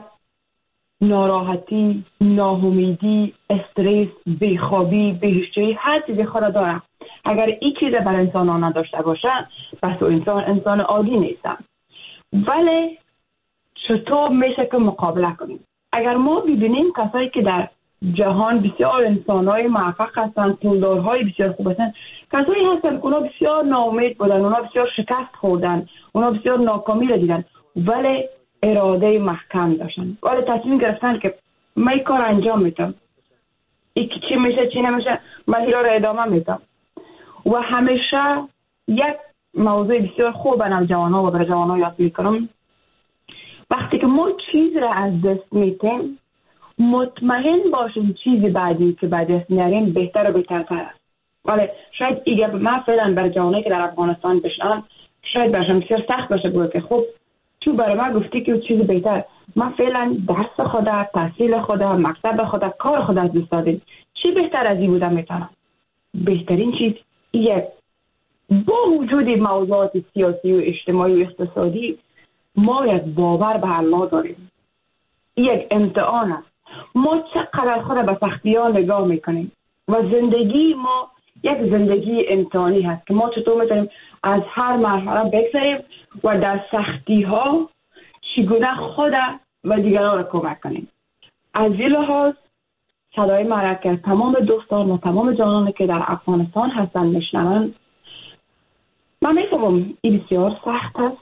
ناراحتی، ناامیدی، استرس، بیخوابی، بیهوشی، هر چیزی خود داره. اگر این چیز بر انسان ها نداشته باشه پس او انسان انسان عادی نیستن. ولی چطور میشه که مقابله کنیم؟ اگر ما ببینیم کسایی که در جهان بسیار انسان‌های موفق هستن، پولدارهای بسیار خوب هستن، کسایی هستن که اونا بسیار ناامید بودن، اونا بسیار شکست خوردن، اونا بسیار ناکامی را دیدن، ولی اراده محکم داشتن، ولی تصمیم گرفتن که من این کار انجام میدم، این چی میشه چی نمیشه من این را ادامه میدم. و همیشه یک موضوع بسیار خوب به نوجوان‌ها و برای جوان‌ها یاد میکنم، وقتی که ما چیز را از دست میدیم مطمئن باشیم چیز بعدی که بعد دست میاریم بهتر و بهترتر است. ولی شاید ایگه من فعلا برای جوانایی که در افغانستان بشنن شاید برشم بسیار سخت باشه بگه که خب تو برای من گفتی که چیز بهتر، من فعلا درس خودم، تحصیل خودم، مکتب خودم، کار خودم از دست دادم، چی بهتر از این بودم میتونم؟ بهترین چیز یک، با وجود موضوعات سیاسی و اجتماعی و اقتصادی ما یک باور به الله داریم. یک امتحان است. ما چقدر خود به سختی ها نگاه میکنیم و زندگی ما یک زندگی امتحانی هست که ما چطور میتونیم از هر مرحله بگذریم و در سختی ها چگونه خود و دیگران را کمک کنیم. از این لحاظ صدای مرا که تمام دوستان و تمام جوانانی که در افغانستان هستن میشنون، من میفهمم این بسیار سخت است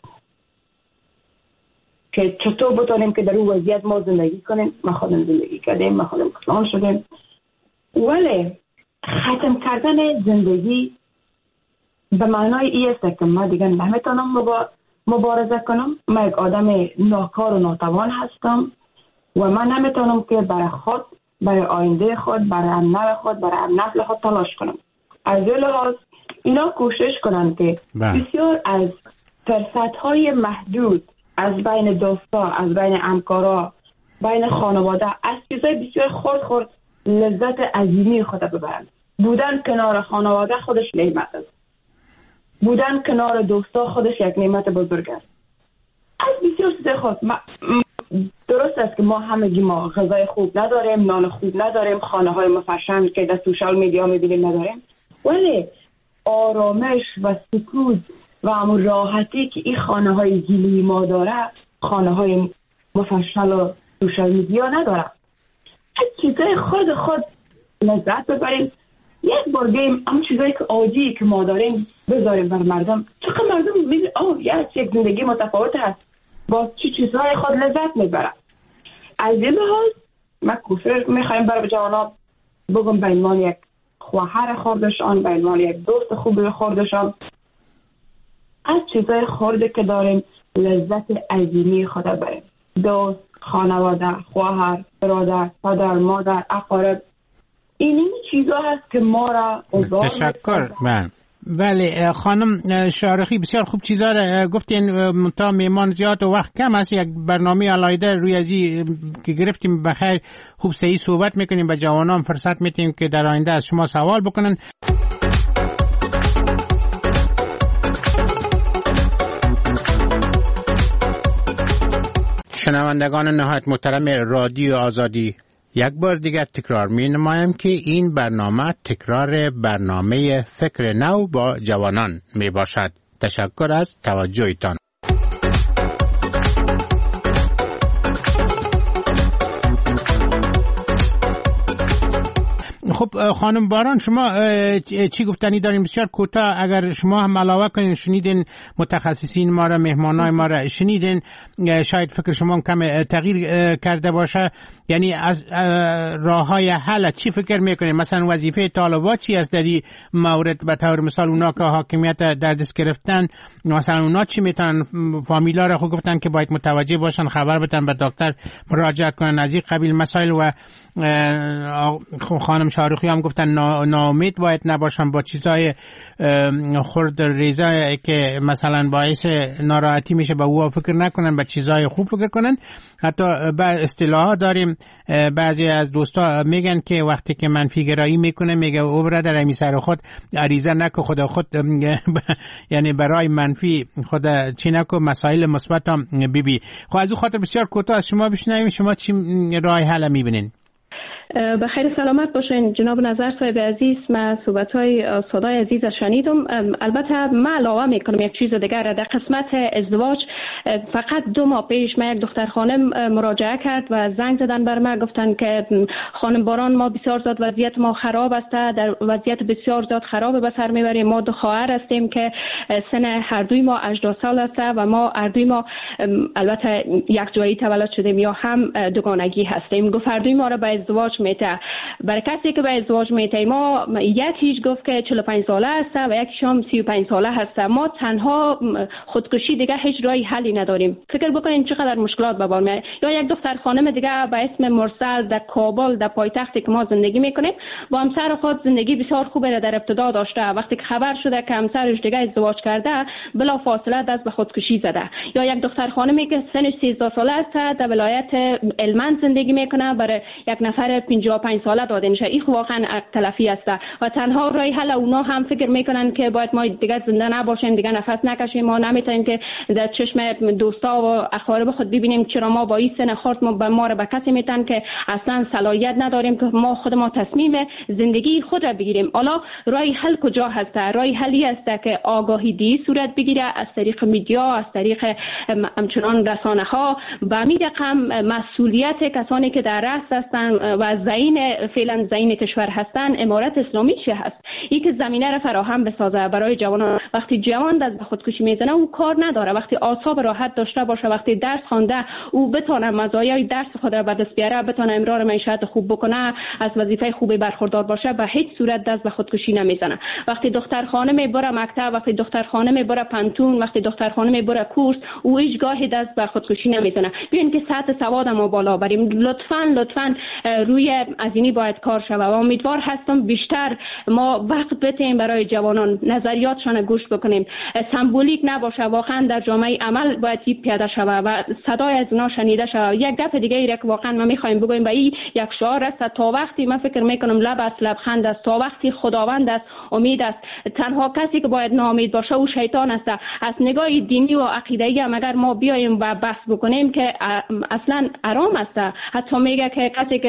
که چطور بتونیم که در اون وضعیت ما زندگی کنیم. ما خودم زندگی کردیم، ما خودم کسان شدیم، ولی ختم کردن زندگی به معنای این است که من دیگه نمیتونم مبارزه کنم. من یک آدم ناکار و ناتوان هستم و من نمیتونم که برای خود، برای آینده خود، برای نسل خود، برای نسل خود تلاش کنم. از این لحاظ اینا کوشش کنن که بسیار از فرصت‌های محدود از بین دوستا، از بین همکارا، بین خانواده، از چیزای بسیار خرد خرد لذت عظیمی خود ببرند. بودن کنار خانواده خودش نعمت است. بودن کنار دوستا خودش یک نعمت بزرگ است. از بسیار چیزای خود درست است که ما همگی ما غذای خوب نداریم، نان خوب نداریم، خانه های مفشن که در سوشال میدیا میبینیم نداریم، ولی آرامش و سکوت و همون راحتی که این خانه های گیلی ما داره خانه های مفشل و سوشال میدیا نداره. از چیزای خود خود لذت ببریم. یک بار بیم اما چیزایی که عادی که ما داریم بذاریم بر مردم. چقدر مردم میگن آه یک زندگی متفاوت هست، با چه چیزهای خود لذت میبرن. از این لحاظ من کوشش میخوایم برای جوانان بگم به عنوان یک خواهر خوردشان، به عنوان یک دوست خوب خوردشان، از چیزهای خورده که داریم لذت عظیمی خود بریم. دوست، خانواده، خواهر، برادر، پدر، مادر، اقارب، این این چیزها هست که ما را تشکر. من بله خانم شارخی بسیار خوب چیزا را گفتین. تا میمان زیاد و وقت کم است، یک برنامه علایده روی ازی که گرفتیم بخیر خوب صحیح صحبت میکنیم، به جوانان فرصت میتیم که در آینده از شما سوال بکنن. شنوندگان نهایت محترم رادیو آزادی، یک بار دیگر تکرار می نمایم که این برنامه تکرار برنامه فکر نو با جوانان می باشد. تشکر از توجهتان. خب خانم باران، شما چی گفتنی دارین؟ بسیار کوتاه اگر شما هم علاوه کنین. شنیدین متخصصین ما را، مهمانای ما را شنیدین، شاید فکر شما کم تغییر کرده باشه. یعنی از راههای حل چی فکر میکنین؟ مثلا وظیفه طالبات چی است در این مورد؟ به طور مثال اونا که حاکمیت در دست گرفتن، مثلا اونا چی میتونن؟ فامیلا را خود گفتن که باید متوجه باشن، خبر بدن، به دکتر مراجعه کنن، از این قبیل مسائل. و خانم شارخی هم گفتن ناامید باید نباشن با چیزای خرد ریزه که مثلا باعث ناراحتی میشه، به او فکر نکنن، به چیزای خوب فکر کنن. حتی به اصطلاحات داریم، بعضی از دوستا میگن که وقتی که منفی گرایی میکنه میگه او برادر امی سر خود عریضه نکو، خدا خود یعنی برای منفی خدا چی نکو، مسائل مثبت هم ببی. خب از او خاطر بسیار کوتاه از شما بشنویم، شما چی راه حل میبینین؟ بخیر سلامت باشین جناب نظر صاحب عزیز. من صحبت‌های صدای عزیز شنیدم. البته من علاوه میکنم یک چیز دیگر. در قسمت ازدواج فقط دو ماه پیش من یک دختر خانم مراجعه کرد و زنگ زدن بر من، گفتن که خانم باران ما بسیار زیاد وضعیت ما خراب است، در وضعیت بسیار زیاد خراب به سر میبریم. ما دو خواهر هستیم که سن هر دوی ما هجده سال است و ما هر دوی ما البته یک جایی تولد شدیم یا هم دوگانگی هستیم. گفت هر دوی ما را به ازدواج میته. برای کسی که به ازدواج میته، ما یکیش گفت که چهل و پنج ساله است و یکیش هم سی و پنج ساله هست. ما تنها خودکشی دیگه هیچ راهی حلی نداریم. فکر بکنین چقدر مشکلات به بار میاد. یا یک دختر خانم دیگه به اسم مرسل در کابل، در پایتختی که ما زندگی میکنیم، با همسر خود زندگی بسیار خوبه در ابتدا داشته. وقتی که خبر شده که همسرش دیگه ازدواج کرده، بلا فاصله دست به خودکشی زده. یا یک دختر خانمی که سنش سیزده ساله است، در ولایت هلمند زندگی میکنه، برای یک نفر پنجاه و پنج ساله داده میشه. این واقعا تلفی است و تنها راه حل اونا هم فکر میکنن که باید ما دیگه زنده نباشیم، دیگه نفس نکشیم، ما نمیتونیم که در چشم دوستا و اقارب خود ببینیم چرا ما با این سن خرد ما به ما را به کسی میتن که اصلا صلاحیت نداریم که ما خود ما تصمیم زندگی خود را بگیریم. حالا راه حل کجا هست؟ راه حلی است که آگاهی دی صورت بگیره از طریق میدیا، از طریق همچنان رسانه ها. به همین رقم مسئولیت کسانی که در رأس هستند و زعیم فعلا زعیم کشور هستند امارت اسلامی چه هست؟ این که زمینه را فراهم بسازه برای جوانان. وقتی جوان دست به خودکشی میزنه او کار نداره، وقتی اعصاب راحت داشته باشه، وقتی درس خوانده او بتونه مزایای درس خود را به دست بیاره، بتونه امرار معیشت خوب بکنه، از وظیفه خوبی برخوردار باشه، به هیچ صورت دست به خودکشی نمیزنه. وقتی دختر خانم بره مکتب، وقتی دختر خانم بره پنتون، وقتی دختر خانم بره کورس، او هیچ گاهی دست به خودکشی نمیزنه. ببین که سطح سواد ما بالا بریم. لطفاً لطفاً روی از اینی باید کار شود و امیدوار هستم بیشتر ما وقت بتیم برای جوانان، نظریاتشان گوش بکنیم، سمبولیک نباشه، واقعا در جامعه عمل باید پیاده شود و صدای از اونا شنیده شود. یک دفعه دیگه ای که واقعا ما میخوایم بگویم و این یک شعار است، تا وقتی من فکر میکنم لب است لبخند است، تا وقتی خداوند است امید است. تنها کسی که باید ناامید باشه او شیطان است. از نگاه دینی و عقیده‌ای هم اگر ما بیایم و بحث بکنیم که اصلا حرام است. حتی میگه که کسی که خود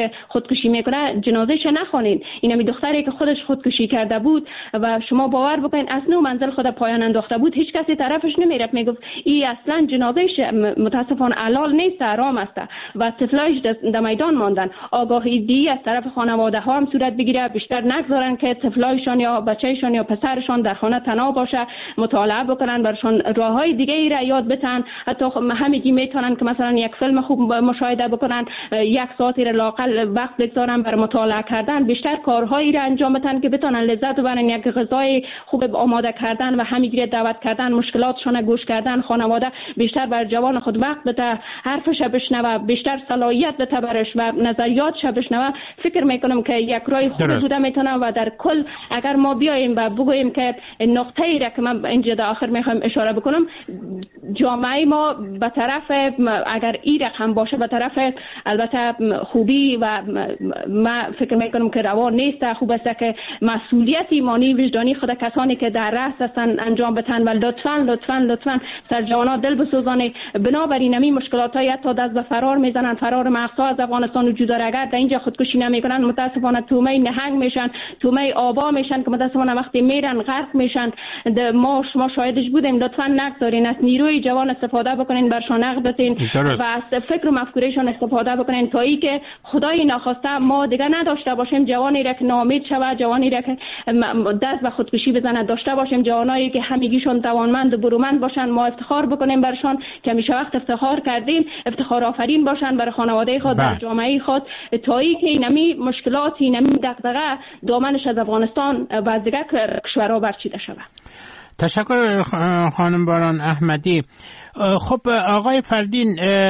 خودکشی میکنه جنازهش نخوانید. اینمی دختری که خودش خودکشی کرده بود و شما باور بکنید از نو منزل خود پایان انداخته بود، هیچ کسی طرفش نمیرفت، میگفت این اصلا جنازهش متاسفانه حلال نیست، حرام است و طفلایش در میدان ماندن. آگاهی دی از طرف خانواده ها هم صورت بگیره، بیشتر نگذارن که طفلایشان یا بچه‌شان یا پسرشان در خانه تنها باشه، مطالعه بکنن، برشان راههای دیگه ای را یاد بدن. حتی همگی میتونن که مثلا یک فیلم خوب مشاهده بکنن، یک ساعتی را لااقل وقت بگذارن برای مطالعه کردن، بیشتر کارهایی را انجام بدن که بتونن لذت ببرن، یک غذای خوب آماده کردن و همگی را دعوت کردن، مشکلاتشون گوش کردن. خانواده بیشتر بر جوان خود وقت بده، حرفش بشنوه، بیشتر صلاحیت بده برش و نظریاتش بشنوه. فکر میکنم که یک راه خوب بوده میتونه و در کل اگر ما بیایم و بگوییم که نقطه ای را که من اینجا در آخر میخوام اشاره بکنم، جامعه ما به طرف اگر این رقم باشه به طرف البته خوبی و ما فکر میکنم که روان نیست، خوب است که مسئولیت ایمانی وجدانی خود کسانی که در رأس هستن انجام بدن و لطفاً لطفاً لطفاً سرجوانا دل بسوزانید. بنابراین همین مشکلات های تا دست به فرار میزنن، فرار مغزها از افغانستان وجود داره. اگر در اینجا خودکشی نمیکنن متاسفانه تومه نهنگ میشن، تومه آبا میشن که متاسفانه وقتی میرن غرق میشن. ما ما شاهدش بودیم. لطفاً نگذارین از نیروی جوان استفاده بکنین، برشان عقد بدین و از فکر و مفکورشون استفاده بکنین تا ای که خدای ناخواسته ما دیگه نداشته باشیم جوانی را که ناامید شود، جوانی را که دست به خودکشی بزنه. داشته باشیم جوانایی که همگیشون توانمند و برومند باشن، ما افتخار بکنیم برشان که همیشه وقت افتخار کردیم، افتخار آفرین باشن برای خانواده خود، برای جامعه خود، تا ای که اینمی مشکلات، اینمی دغدغه دامنش از افغانستان و از دیگر کشورها برچیده شود. تشکر خانم باران احمدی. خب آقای فردین،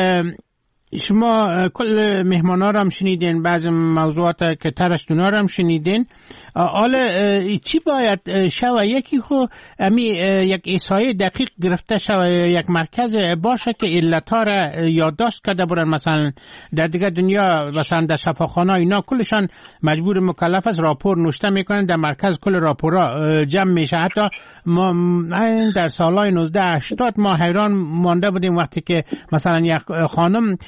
شما کل مهمانا رو هم شنیدین، بعض موضوعات که ترشتونا رو هم شنیدین. حالا چی باید شوه؟ یکی خو امی یک احصایه دقیق گرفته شوه، یک مرکز باشه که علتها را یادداشت کرده برن. مثلا در دیگه دنیا مثلا در شفاخانه اینا کلشان مجبور مکلف از راپور نوشته میکنن، در مرکز کل راپورا جمع میشه. حتی ما در سالهای نوزده هشتاد ما حیران مانده بودیم وقتی که مثلا یک خانم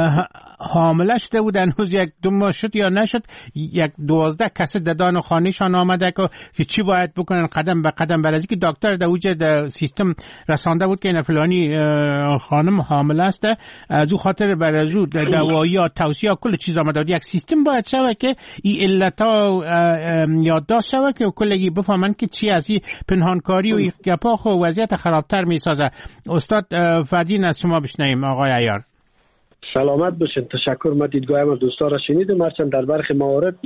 حامله شده بود، هنوز یک دو ماه شد یا نشد، یک دوازده کس ددان خانهشان آمده که چی باید بکنن قدم به قدم. برای که دکتر در اوج سیستم رسانده بود که این فلانی خانم حامله است، از او خاطر برای او دوایی ها توصیه ها کل چیز آمده بود. یک سیستم باید شود که این علتا یادداشت شود که کلگی بفهمن که چی از این پنهانکاری و گپا خو وضعیت خرابتر می سازه. استاد فردین از شما بشنویم. آقای عیار سلامت باشین. تشکر. ما دیدگاه ما دوستا را شنیدیم، هرچند در برخی موارد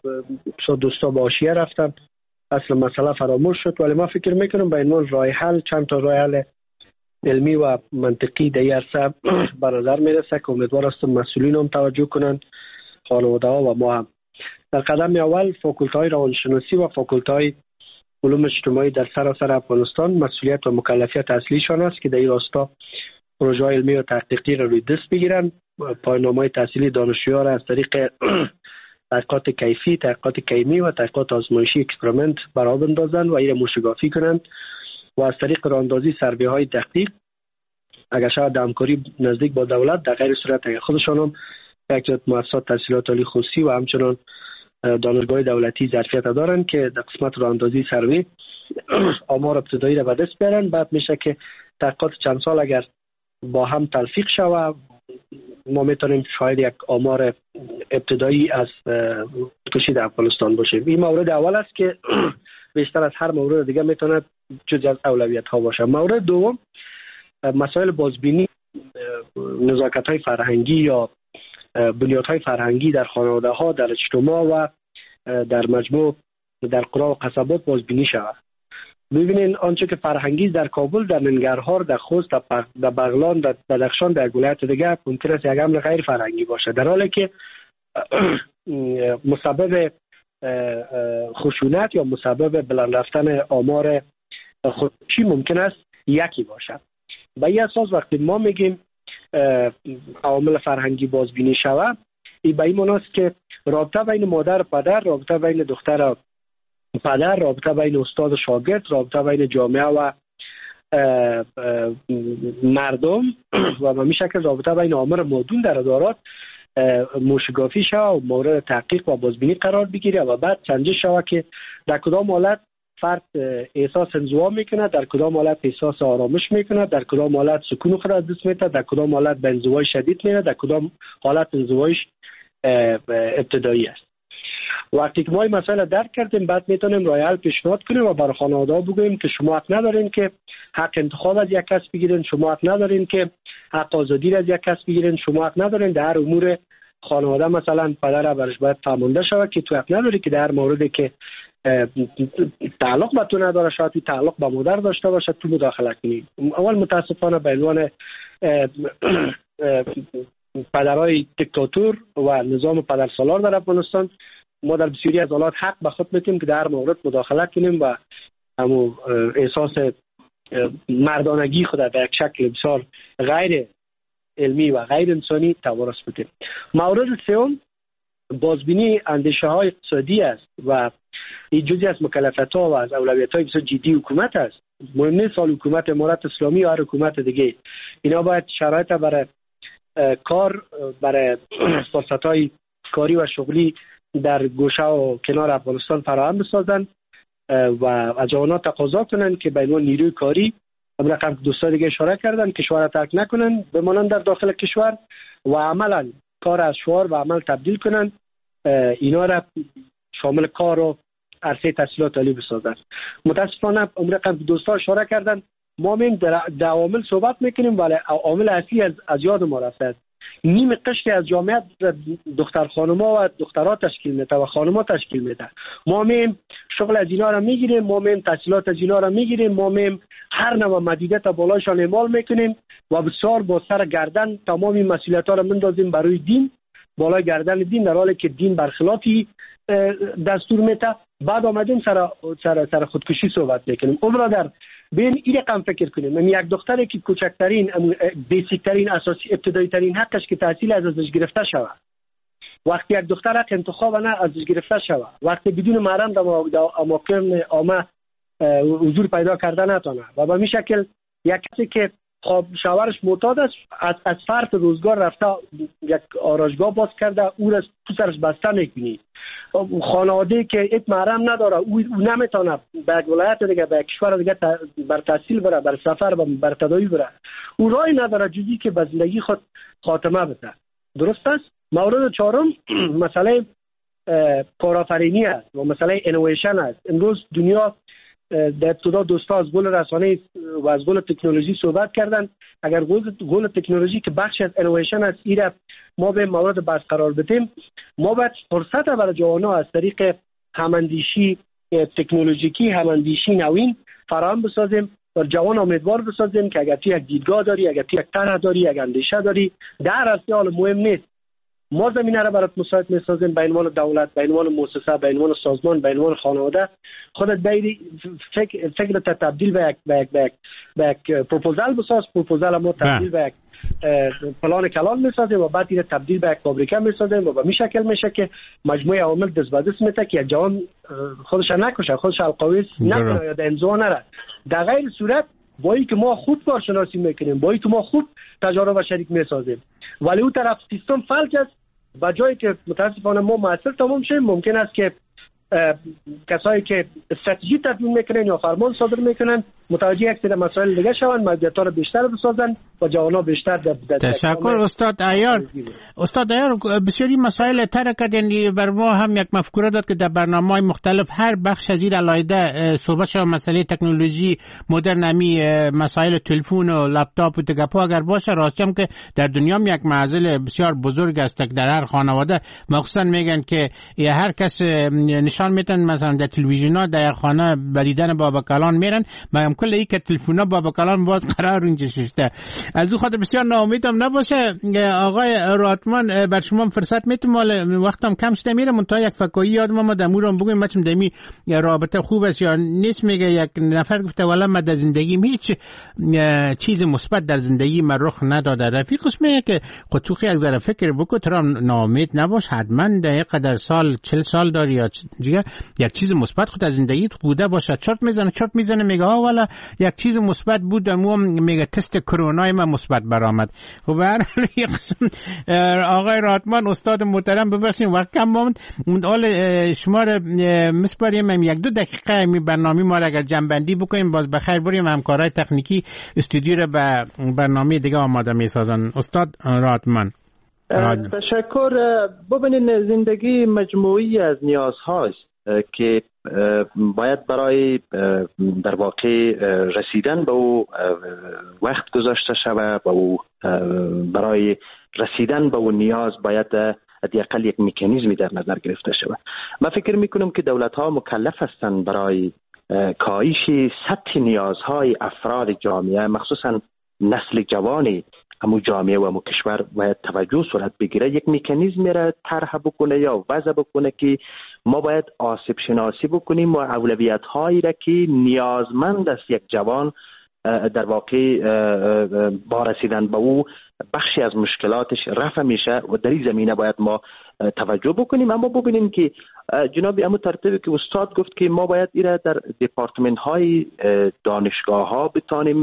دوستا با حاشیه رفتن، اصل مسئله فراموش شد، ولی ما فکر میکنم به عنوان راه حل چند تا راه حل علمی و منطقی در این عرصه به نظر میرسه که امیدوار هستم مسئولین هم توجه کنند، خانواده ها و ما هم. در قدم اول فاکولته های روانشناسی و فاکولته های علوم اجتماعی در سراسر افغانستان مسئولیت و مکلفیت اصلیشان است که در این راستا پروژه علمی و تحقیقی را روی دست بگیرن، پایان‌نامه‌های تحصیلی دانشجویان را از طریق تحقیقات کیفی، تحقیقات کیمی و تحقیقات آزمایشی اکسپریمنت برآورد بندازن و این مشگافی کنند و از طریق راهاندازی سروی‌های دقیق اگر شاید همکاری نزدیک با دولت، در غیر صورت اگر خودشان هم یک مؤسسات تحصیلات عالی خصوصی و همچنان دانشگاه دولتی ظرفیت دارن که در قسمت راهاندازی سروی آمار ابتدایی را به دست بیارن. بعد میشه که تحقیقات چند سال اگر با هم تلفیق شود ما میتونیم شاید یک آمار ابتدایی از خودکشی در افغانستان باشه. این مورد اول است که بیشتر از هر مورد دیگه میتونه جزء از اولویت ها باشه. مورد دوم مسائل بازبینی، نزاکت های فرهنگی یا بنیادهای فرهنگی در خانواده ها، در اجتماع و در مجموع در قرا و قصبات بازبینی شود. ببینین آنچه که فرهنگی در کابل، در ننگرهار، در خوست، در بغلان، در بدخشان، در ولایت دیگه ممکن است یک امر غیر فرهنگی باشه، در حالی که مسبب خشونت یا مسبب بلند رفتن آمار خودکشی ممکن است یکی باشه. به این اساس وقتی ما میگیم عوامل فرهنگی بازبینی شود، این به این معنی است که رابطه بین مادر و پدر، رابطه بین دختر و پدر، رابطه بین استاد و شاگرد، رابطه بین جامعه و اه اه مردم و به این شکل رابطه بین آمر مادون در ادارات موشگافی شود و مورد تحقیق و بازبینی قرار بگیره و بعد سنجش شود که در کدام حالت فرد احساس انزوا میکنه، در کدام حالت احساس آرامش میکنه، در کدام حالت سکون خود از دست میده، در کدام حالت به انزوای شدید میره، در کدام حالت انزوایش ابتدایی است. وقتی که ما این مسئله درک کردیم بعد میتونیم راه حل پیشنهاد کنیم و برای خانواده‌ها بگوییم که شما حق ندارین که حق انتخاب از یک کس بگیرین، شما حق ندارین که حق آزادی از یک کس بگیرین، شما حق ندارین در امور خانواده مثلا پدر برش باید فهمونده شود که تو حق نداری که در موردی که تعلق به تو نداره، شاید تو تعلق به مادر داشته باشه تو مداخله کنی. اول متاسفانه به عنوان پدرای دیکتاتور و نظام پدرسالار در افغانستان ما در بسیاری از حالات حق به خود میتونیم که در مورد مداخله کنیم و همو احساس مردانگی خود در یک شکل بسیار غیر علمی و غیر انسانی توارث بدیم. مورد سوم بازبینی اندیشه های اقتصادی است و این جزئی از مکلفیت ها و از اولویت های بسیار جدی حکومت است. مهم نیست سال حکومت امارت اسلامی یا هر حکومت دیگه، اینا باید شرایط برای کار، برای فرصت های کاری و شغلی در گوشه و کنار افغانستان فراهم بسازن و از جوانان تقاضا کنن که به عنوان نیروی کاری هم رقم دوستا دیگه اشاره کردن کشور را ترک نکنن بمانن در داخل کشور و عملا کار از شعار و عمل تبدیل کنن، اینا را شامل کار و عرصه تحصیلات عالی بسازن. متاسفانه هم رقم دوستا اشاره کردن ما میم در عوامل صحبت میکنیم ولی عامل اصلی از, از یاد ما رفته. نیم قشری از جامعه دختر خانما و دخترها تشکیل میده و خانما تشکیل میده. ما میم شغل از اینا را میگیریم، ما میم تحصیلات از اینا را میگیریم، ما میم هر نوع مدیریت بالایشان اعمال میکنیم و بسیار با سر گردن تمام این مسئولیت‌ها را مندازیم برای دین، بالای گردن دین، در حالی که دین برخلافی دستور میده. بعد آمدیم سر سر سر خودکشی صحبت میکنیم. او برادر بین این رقم فکر کنیم، من یک دختری که کوچکترین بیسیک ترین اساسی ابتدایی ترین حقش که تحصیل از ازش گرفته شود، وقتی یک دختر حق انتخاب نه ازش گرفته شود، وقتی بدون محرم در اماکن عامه حضور پیدا کرده نتونه و به این شکل یک کسی که خب شوهرش معتاد است از از فرط روزگار رفته یک آرایشگاه باز کرده او را تو سرش بسته میکنی، خانواده که ایت محرم نداره او, او نمیتونه به یک ولایت دیگه به یک کشور دیگه بر تحصیل بره، بر سفر بر تداوی بره، او راهی نداره جزی که به زندگی خود خاتمه بده. درست است؟ مورد چهارم مسئله کارآفرینی است و مسئله انوویشن است. امروز دنیا در ابتدا دوستا از گل رسانه و از گل تکنولوژی صحبت کردن. اگر گل, گل تکنولوژی که بخش از انوویشن است ایره ما به مورد بحث قرار بدیم، ما باید فرصت برای جوانان از طریق هماندیشی تکنولوژیکی، هماندیشی نوین فراهم بسازیم و جوان امیدوار بسازیم که اگر تو یک دیدگاه داری، اگر تو یک طرح داری، یک اندیشه داری، در اصل حال مهم نیست، ما زمینه را برات مساعد می‌سازیم به عنوان دولت، به عنوان مؤسسه، به عنوان سازمان، به عنوان خانواده. خودت بیری فکر فکر تا تبدیل به یک به یک به یک پروپوزال بساز، پروپوزال ما تبدیل به یک پلان کلان می‌سازیم و بعد این تبدیل به یک فابریکه می‌سازیم و به این شکل میشه که مجموعه عوامل دست به دست میده که یک جوان خودش نکشه، خودش القویس نکنه یا انزوا نره. در غیر صورت با اینکه ما خوب کارشناسی میکنیم، با اینکه ما خوب تجارب و شریک میسازیم، ولی اون طرف سیستم فلج است، با جایی که متاسفانه ما موثر تمام شیم ممکن است که کسایی که استراتژی تدوین میکنن یا فرمان صادر میکنن متوجه یک سری مسائل دیگه شون، مدیریت‌ها رو بیشتر بسازن و جوانا بیشتر در تشکر استاد عیار. استاد عیار بسیاری مسائل طرح کردن، بر ما هم یک مفکوره داد که در برنامه‌های مختلف هر بخش از این علاوه صحبت شد مسئله تکنولوژی مدرنمی، مسائل تلفن و لپتاپ و تگپا اگر باشه، راستی هم که در دنیا یک معضل بسیار بزرگ است در هر خانواده، مخصوصا میگن که هر کس نشان میتن مثلا در تلویزیونا در خانه به دیدن بابا کلان میرن، مگم کل ای که تلفونا بابا کلان باز قرار اینجا ششته. از او خاطر بسیار ناامیدم نباشه. آقای راتمان بر شما فرصت میتونم، وقتم کم شده میره منتها یک فکایی یادم ما دمورم بگویم بچم دمی رابطه خوب است یا نیست. میگه یک نفر گفته والا من در زندگیم هیچ چیز مثبت در زندگی من رخ نداده. رفیقش میگه که خود تو یک ذره فکر بکن، تو ناامید نباش، حتما در قدر سال چهل سال داری یا دیگه یک چیز مثبت خود از زندگی بوده باشه. چرت میزنه چرت میزنه میگه ها والا یک چیز مثبت بود، مو میگه تست کرونا دائما مثبت برآمد. خب هر آقای راتمان استاد محترم ببخشید وقت کم ماند، حال شما رو مسپاریم یک دو دقیقه می برنامه ما را اگر جنبندی بکنیم باز بخیر بریم. همکارای تکنیکی استودیو رو به برنامه دیگه آماده می سازن. استاد راتمان. تشکر. ببینید زندگی مجموعی از نیازهاست که باید برای در واقع رسیدن به او وقت گذاشته شود و او برای رسیدن به او نیاز باید حداقل یک مکانیزمی در نظر گرفته شود. من فکر میکنم که دولت ها مکلف هستند برای کاهش سطح نیازهای افراد جامعه مخصوصا نسل جوانی همو جامعه و همو کشور باید توجه صورت بگیره، یک مکانیزمی را طرح بکنه یا وضع بکنه که ما باید آسیب شناسی بکنیم و اولویت هایی را که نیازمند است یک جوان در واقع با رسیدن به او بخشی از مشکلاتش رفع میشه و در این زمینه باید ما توجه بکنیم. اما ببینیم که جناب امو ترتیبی که استاد گفت که ما باید ایره در دپارتمنت های دانشگاه ها بتانیم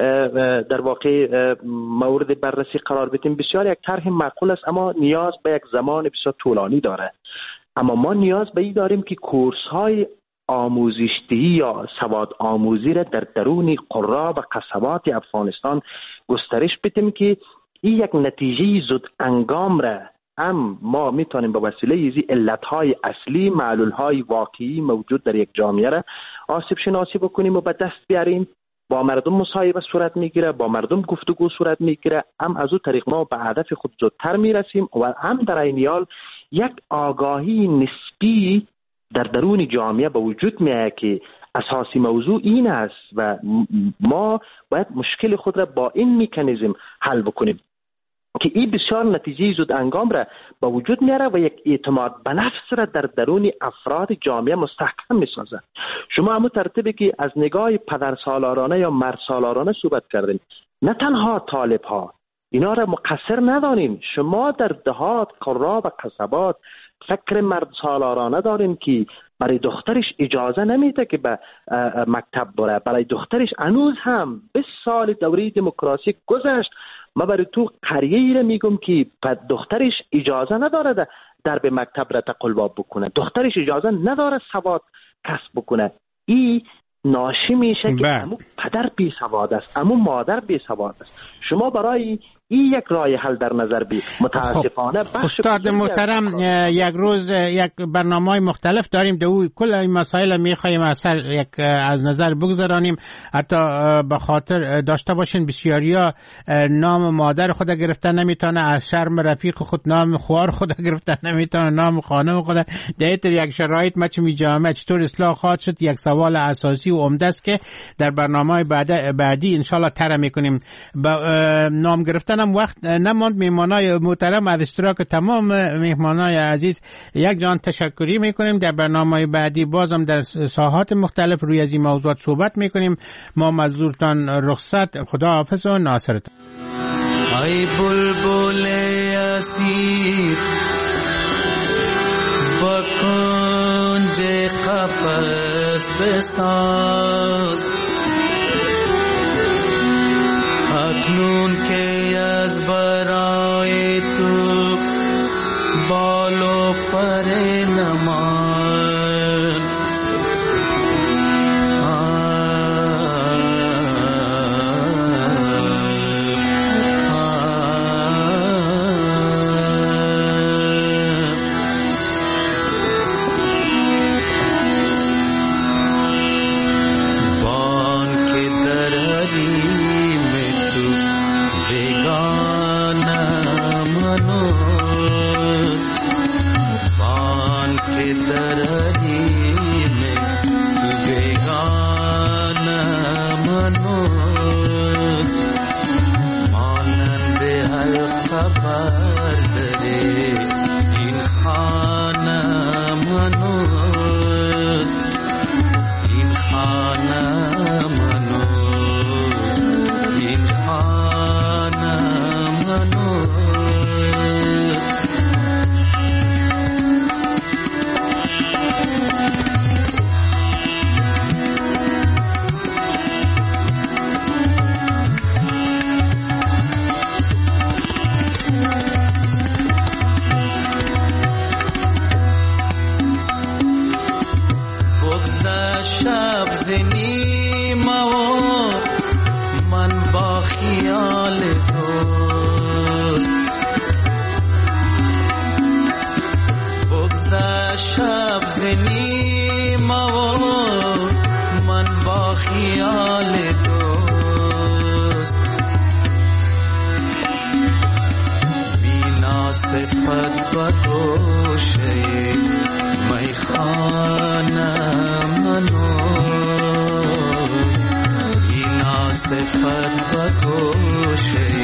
در واقع مورد بررسی قرار بدیم، بسیار یک طرح معقول است اما نیاز به یک زمان بسیار طولانی داره. اما ما نیاز به این داریم که کورس های آموزش‌دهی یا سواد آموزی را در درون قرا و قصبات افغانستان گسترش بدیم که این یک نتیجه زود انگام را هم ما میتونیم به وسیله ایزی علتهای اصلی معلولهای واقعی موجود در یک جامعه را آسیب شناسی بکنیم و به دست بیاریم. با مردم مصاحبه صورت میگیره، با مردم گفتگو صورت میگیره، هم از اون طریق ما به هدف خود زودتر میرسیم و هم در این حال یک آگاهی نسبی در درون جامعه به وجود میاد که اساسی موضوع این است و ما باید مشکل خود را با این مکانیزم حل بکنیم که این بسیار نتیجه زود انگام را به وجود میاره و یک اعتماد به نفس را در درون افراد جامعه مستحکم میسازه. شما همون ترتیبی که از نگاه پدرسالارانه یا مردسالارانه صحبت کردین، نه تنها طالب ها اینا را مقصر ندانیم. شما در دهات، قرا و قصبات فکر مرد سالارانه داریم که برای دخترش اجازه نمیده که به مکتب بره، برای دخترش هنوز هم بیست سال دوره دموکراسی گذشت. ما برای تو قریه را میگم که دخترش اجازه نداره در به مکتب را تقلباب بکنه، دخترش اجازه نداره سواد کسب بکنه. این ناشی میشه که امو پدر بی سواد است، امو مادر بی سواد است. شما برای این یک راه حل در نظر بی متاسفانه خب. استاد محترم یک روز یک برنامه‌های مختلف داریم در او کل این مسائل میخوایم از یک از نظر بگذارانیم، حتی به خاطر داشته باشین بسیاریا نام مادر خود گرفتن نمیتونه، از شرم رفیق خود نام خوار خود گرفتن نمیتونه، نام خانم خود. در یک شرایط مچ می جامعه چطور اصلاح خواهد شد یک سوال اساسی و عمده است که در برنامه‌های بعد بعدی ان شاء الله طرح میکنیم. نام گرفتن هم وقت نماند. مهمانای محترم از اشتراک تمام مهمانای عزیز یک جان تشکری میکنیم. در برنامه بعدی بازم در ساحات مختلف روی از این موضوعات صحبت میکنیم. ما مزورتان رخصت، خدا حافظ و ناصرتان. ای بلبل اسیر با کنج قفس بساز، اکنون که از برای تو بال و پر نمان، بان که در حریم تو بیگانم هنوز، بان که در حریم تو بیگانم هنوز، مانند حلقه برداره این خانم هنوز، این خانم هنوز، این خانم هنوز. خیال دوست بگذشت شب ز نیمه و من با خیال دوست بینا صفت بدوشه میخانه منوز بینا صفت بدوشه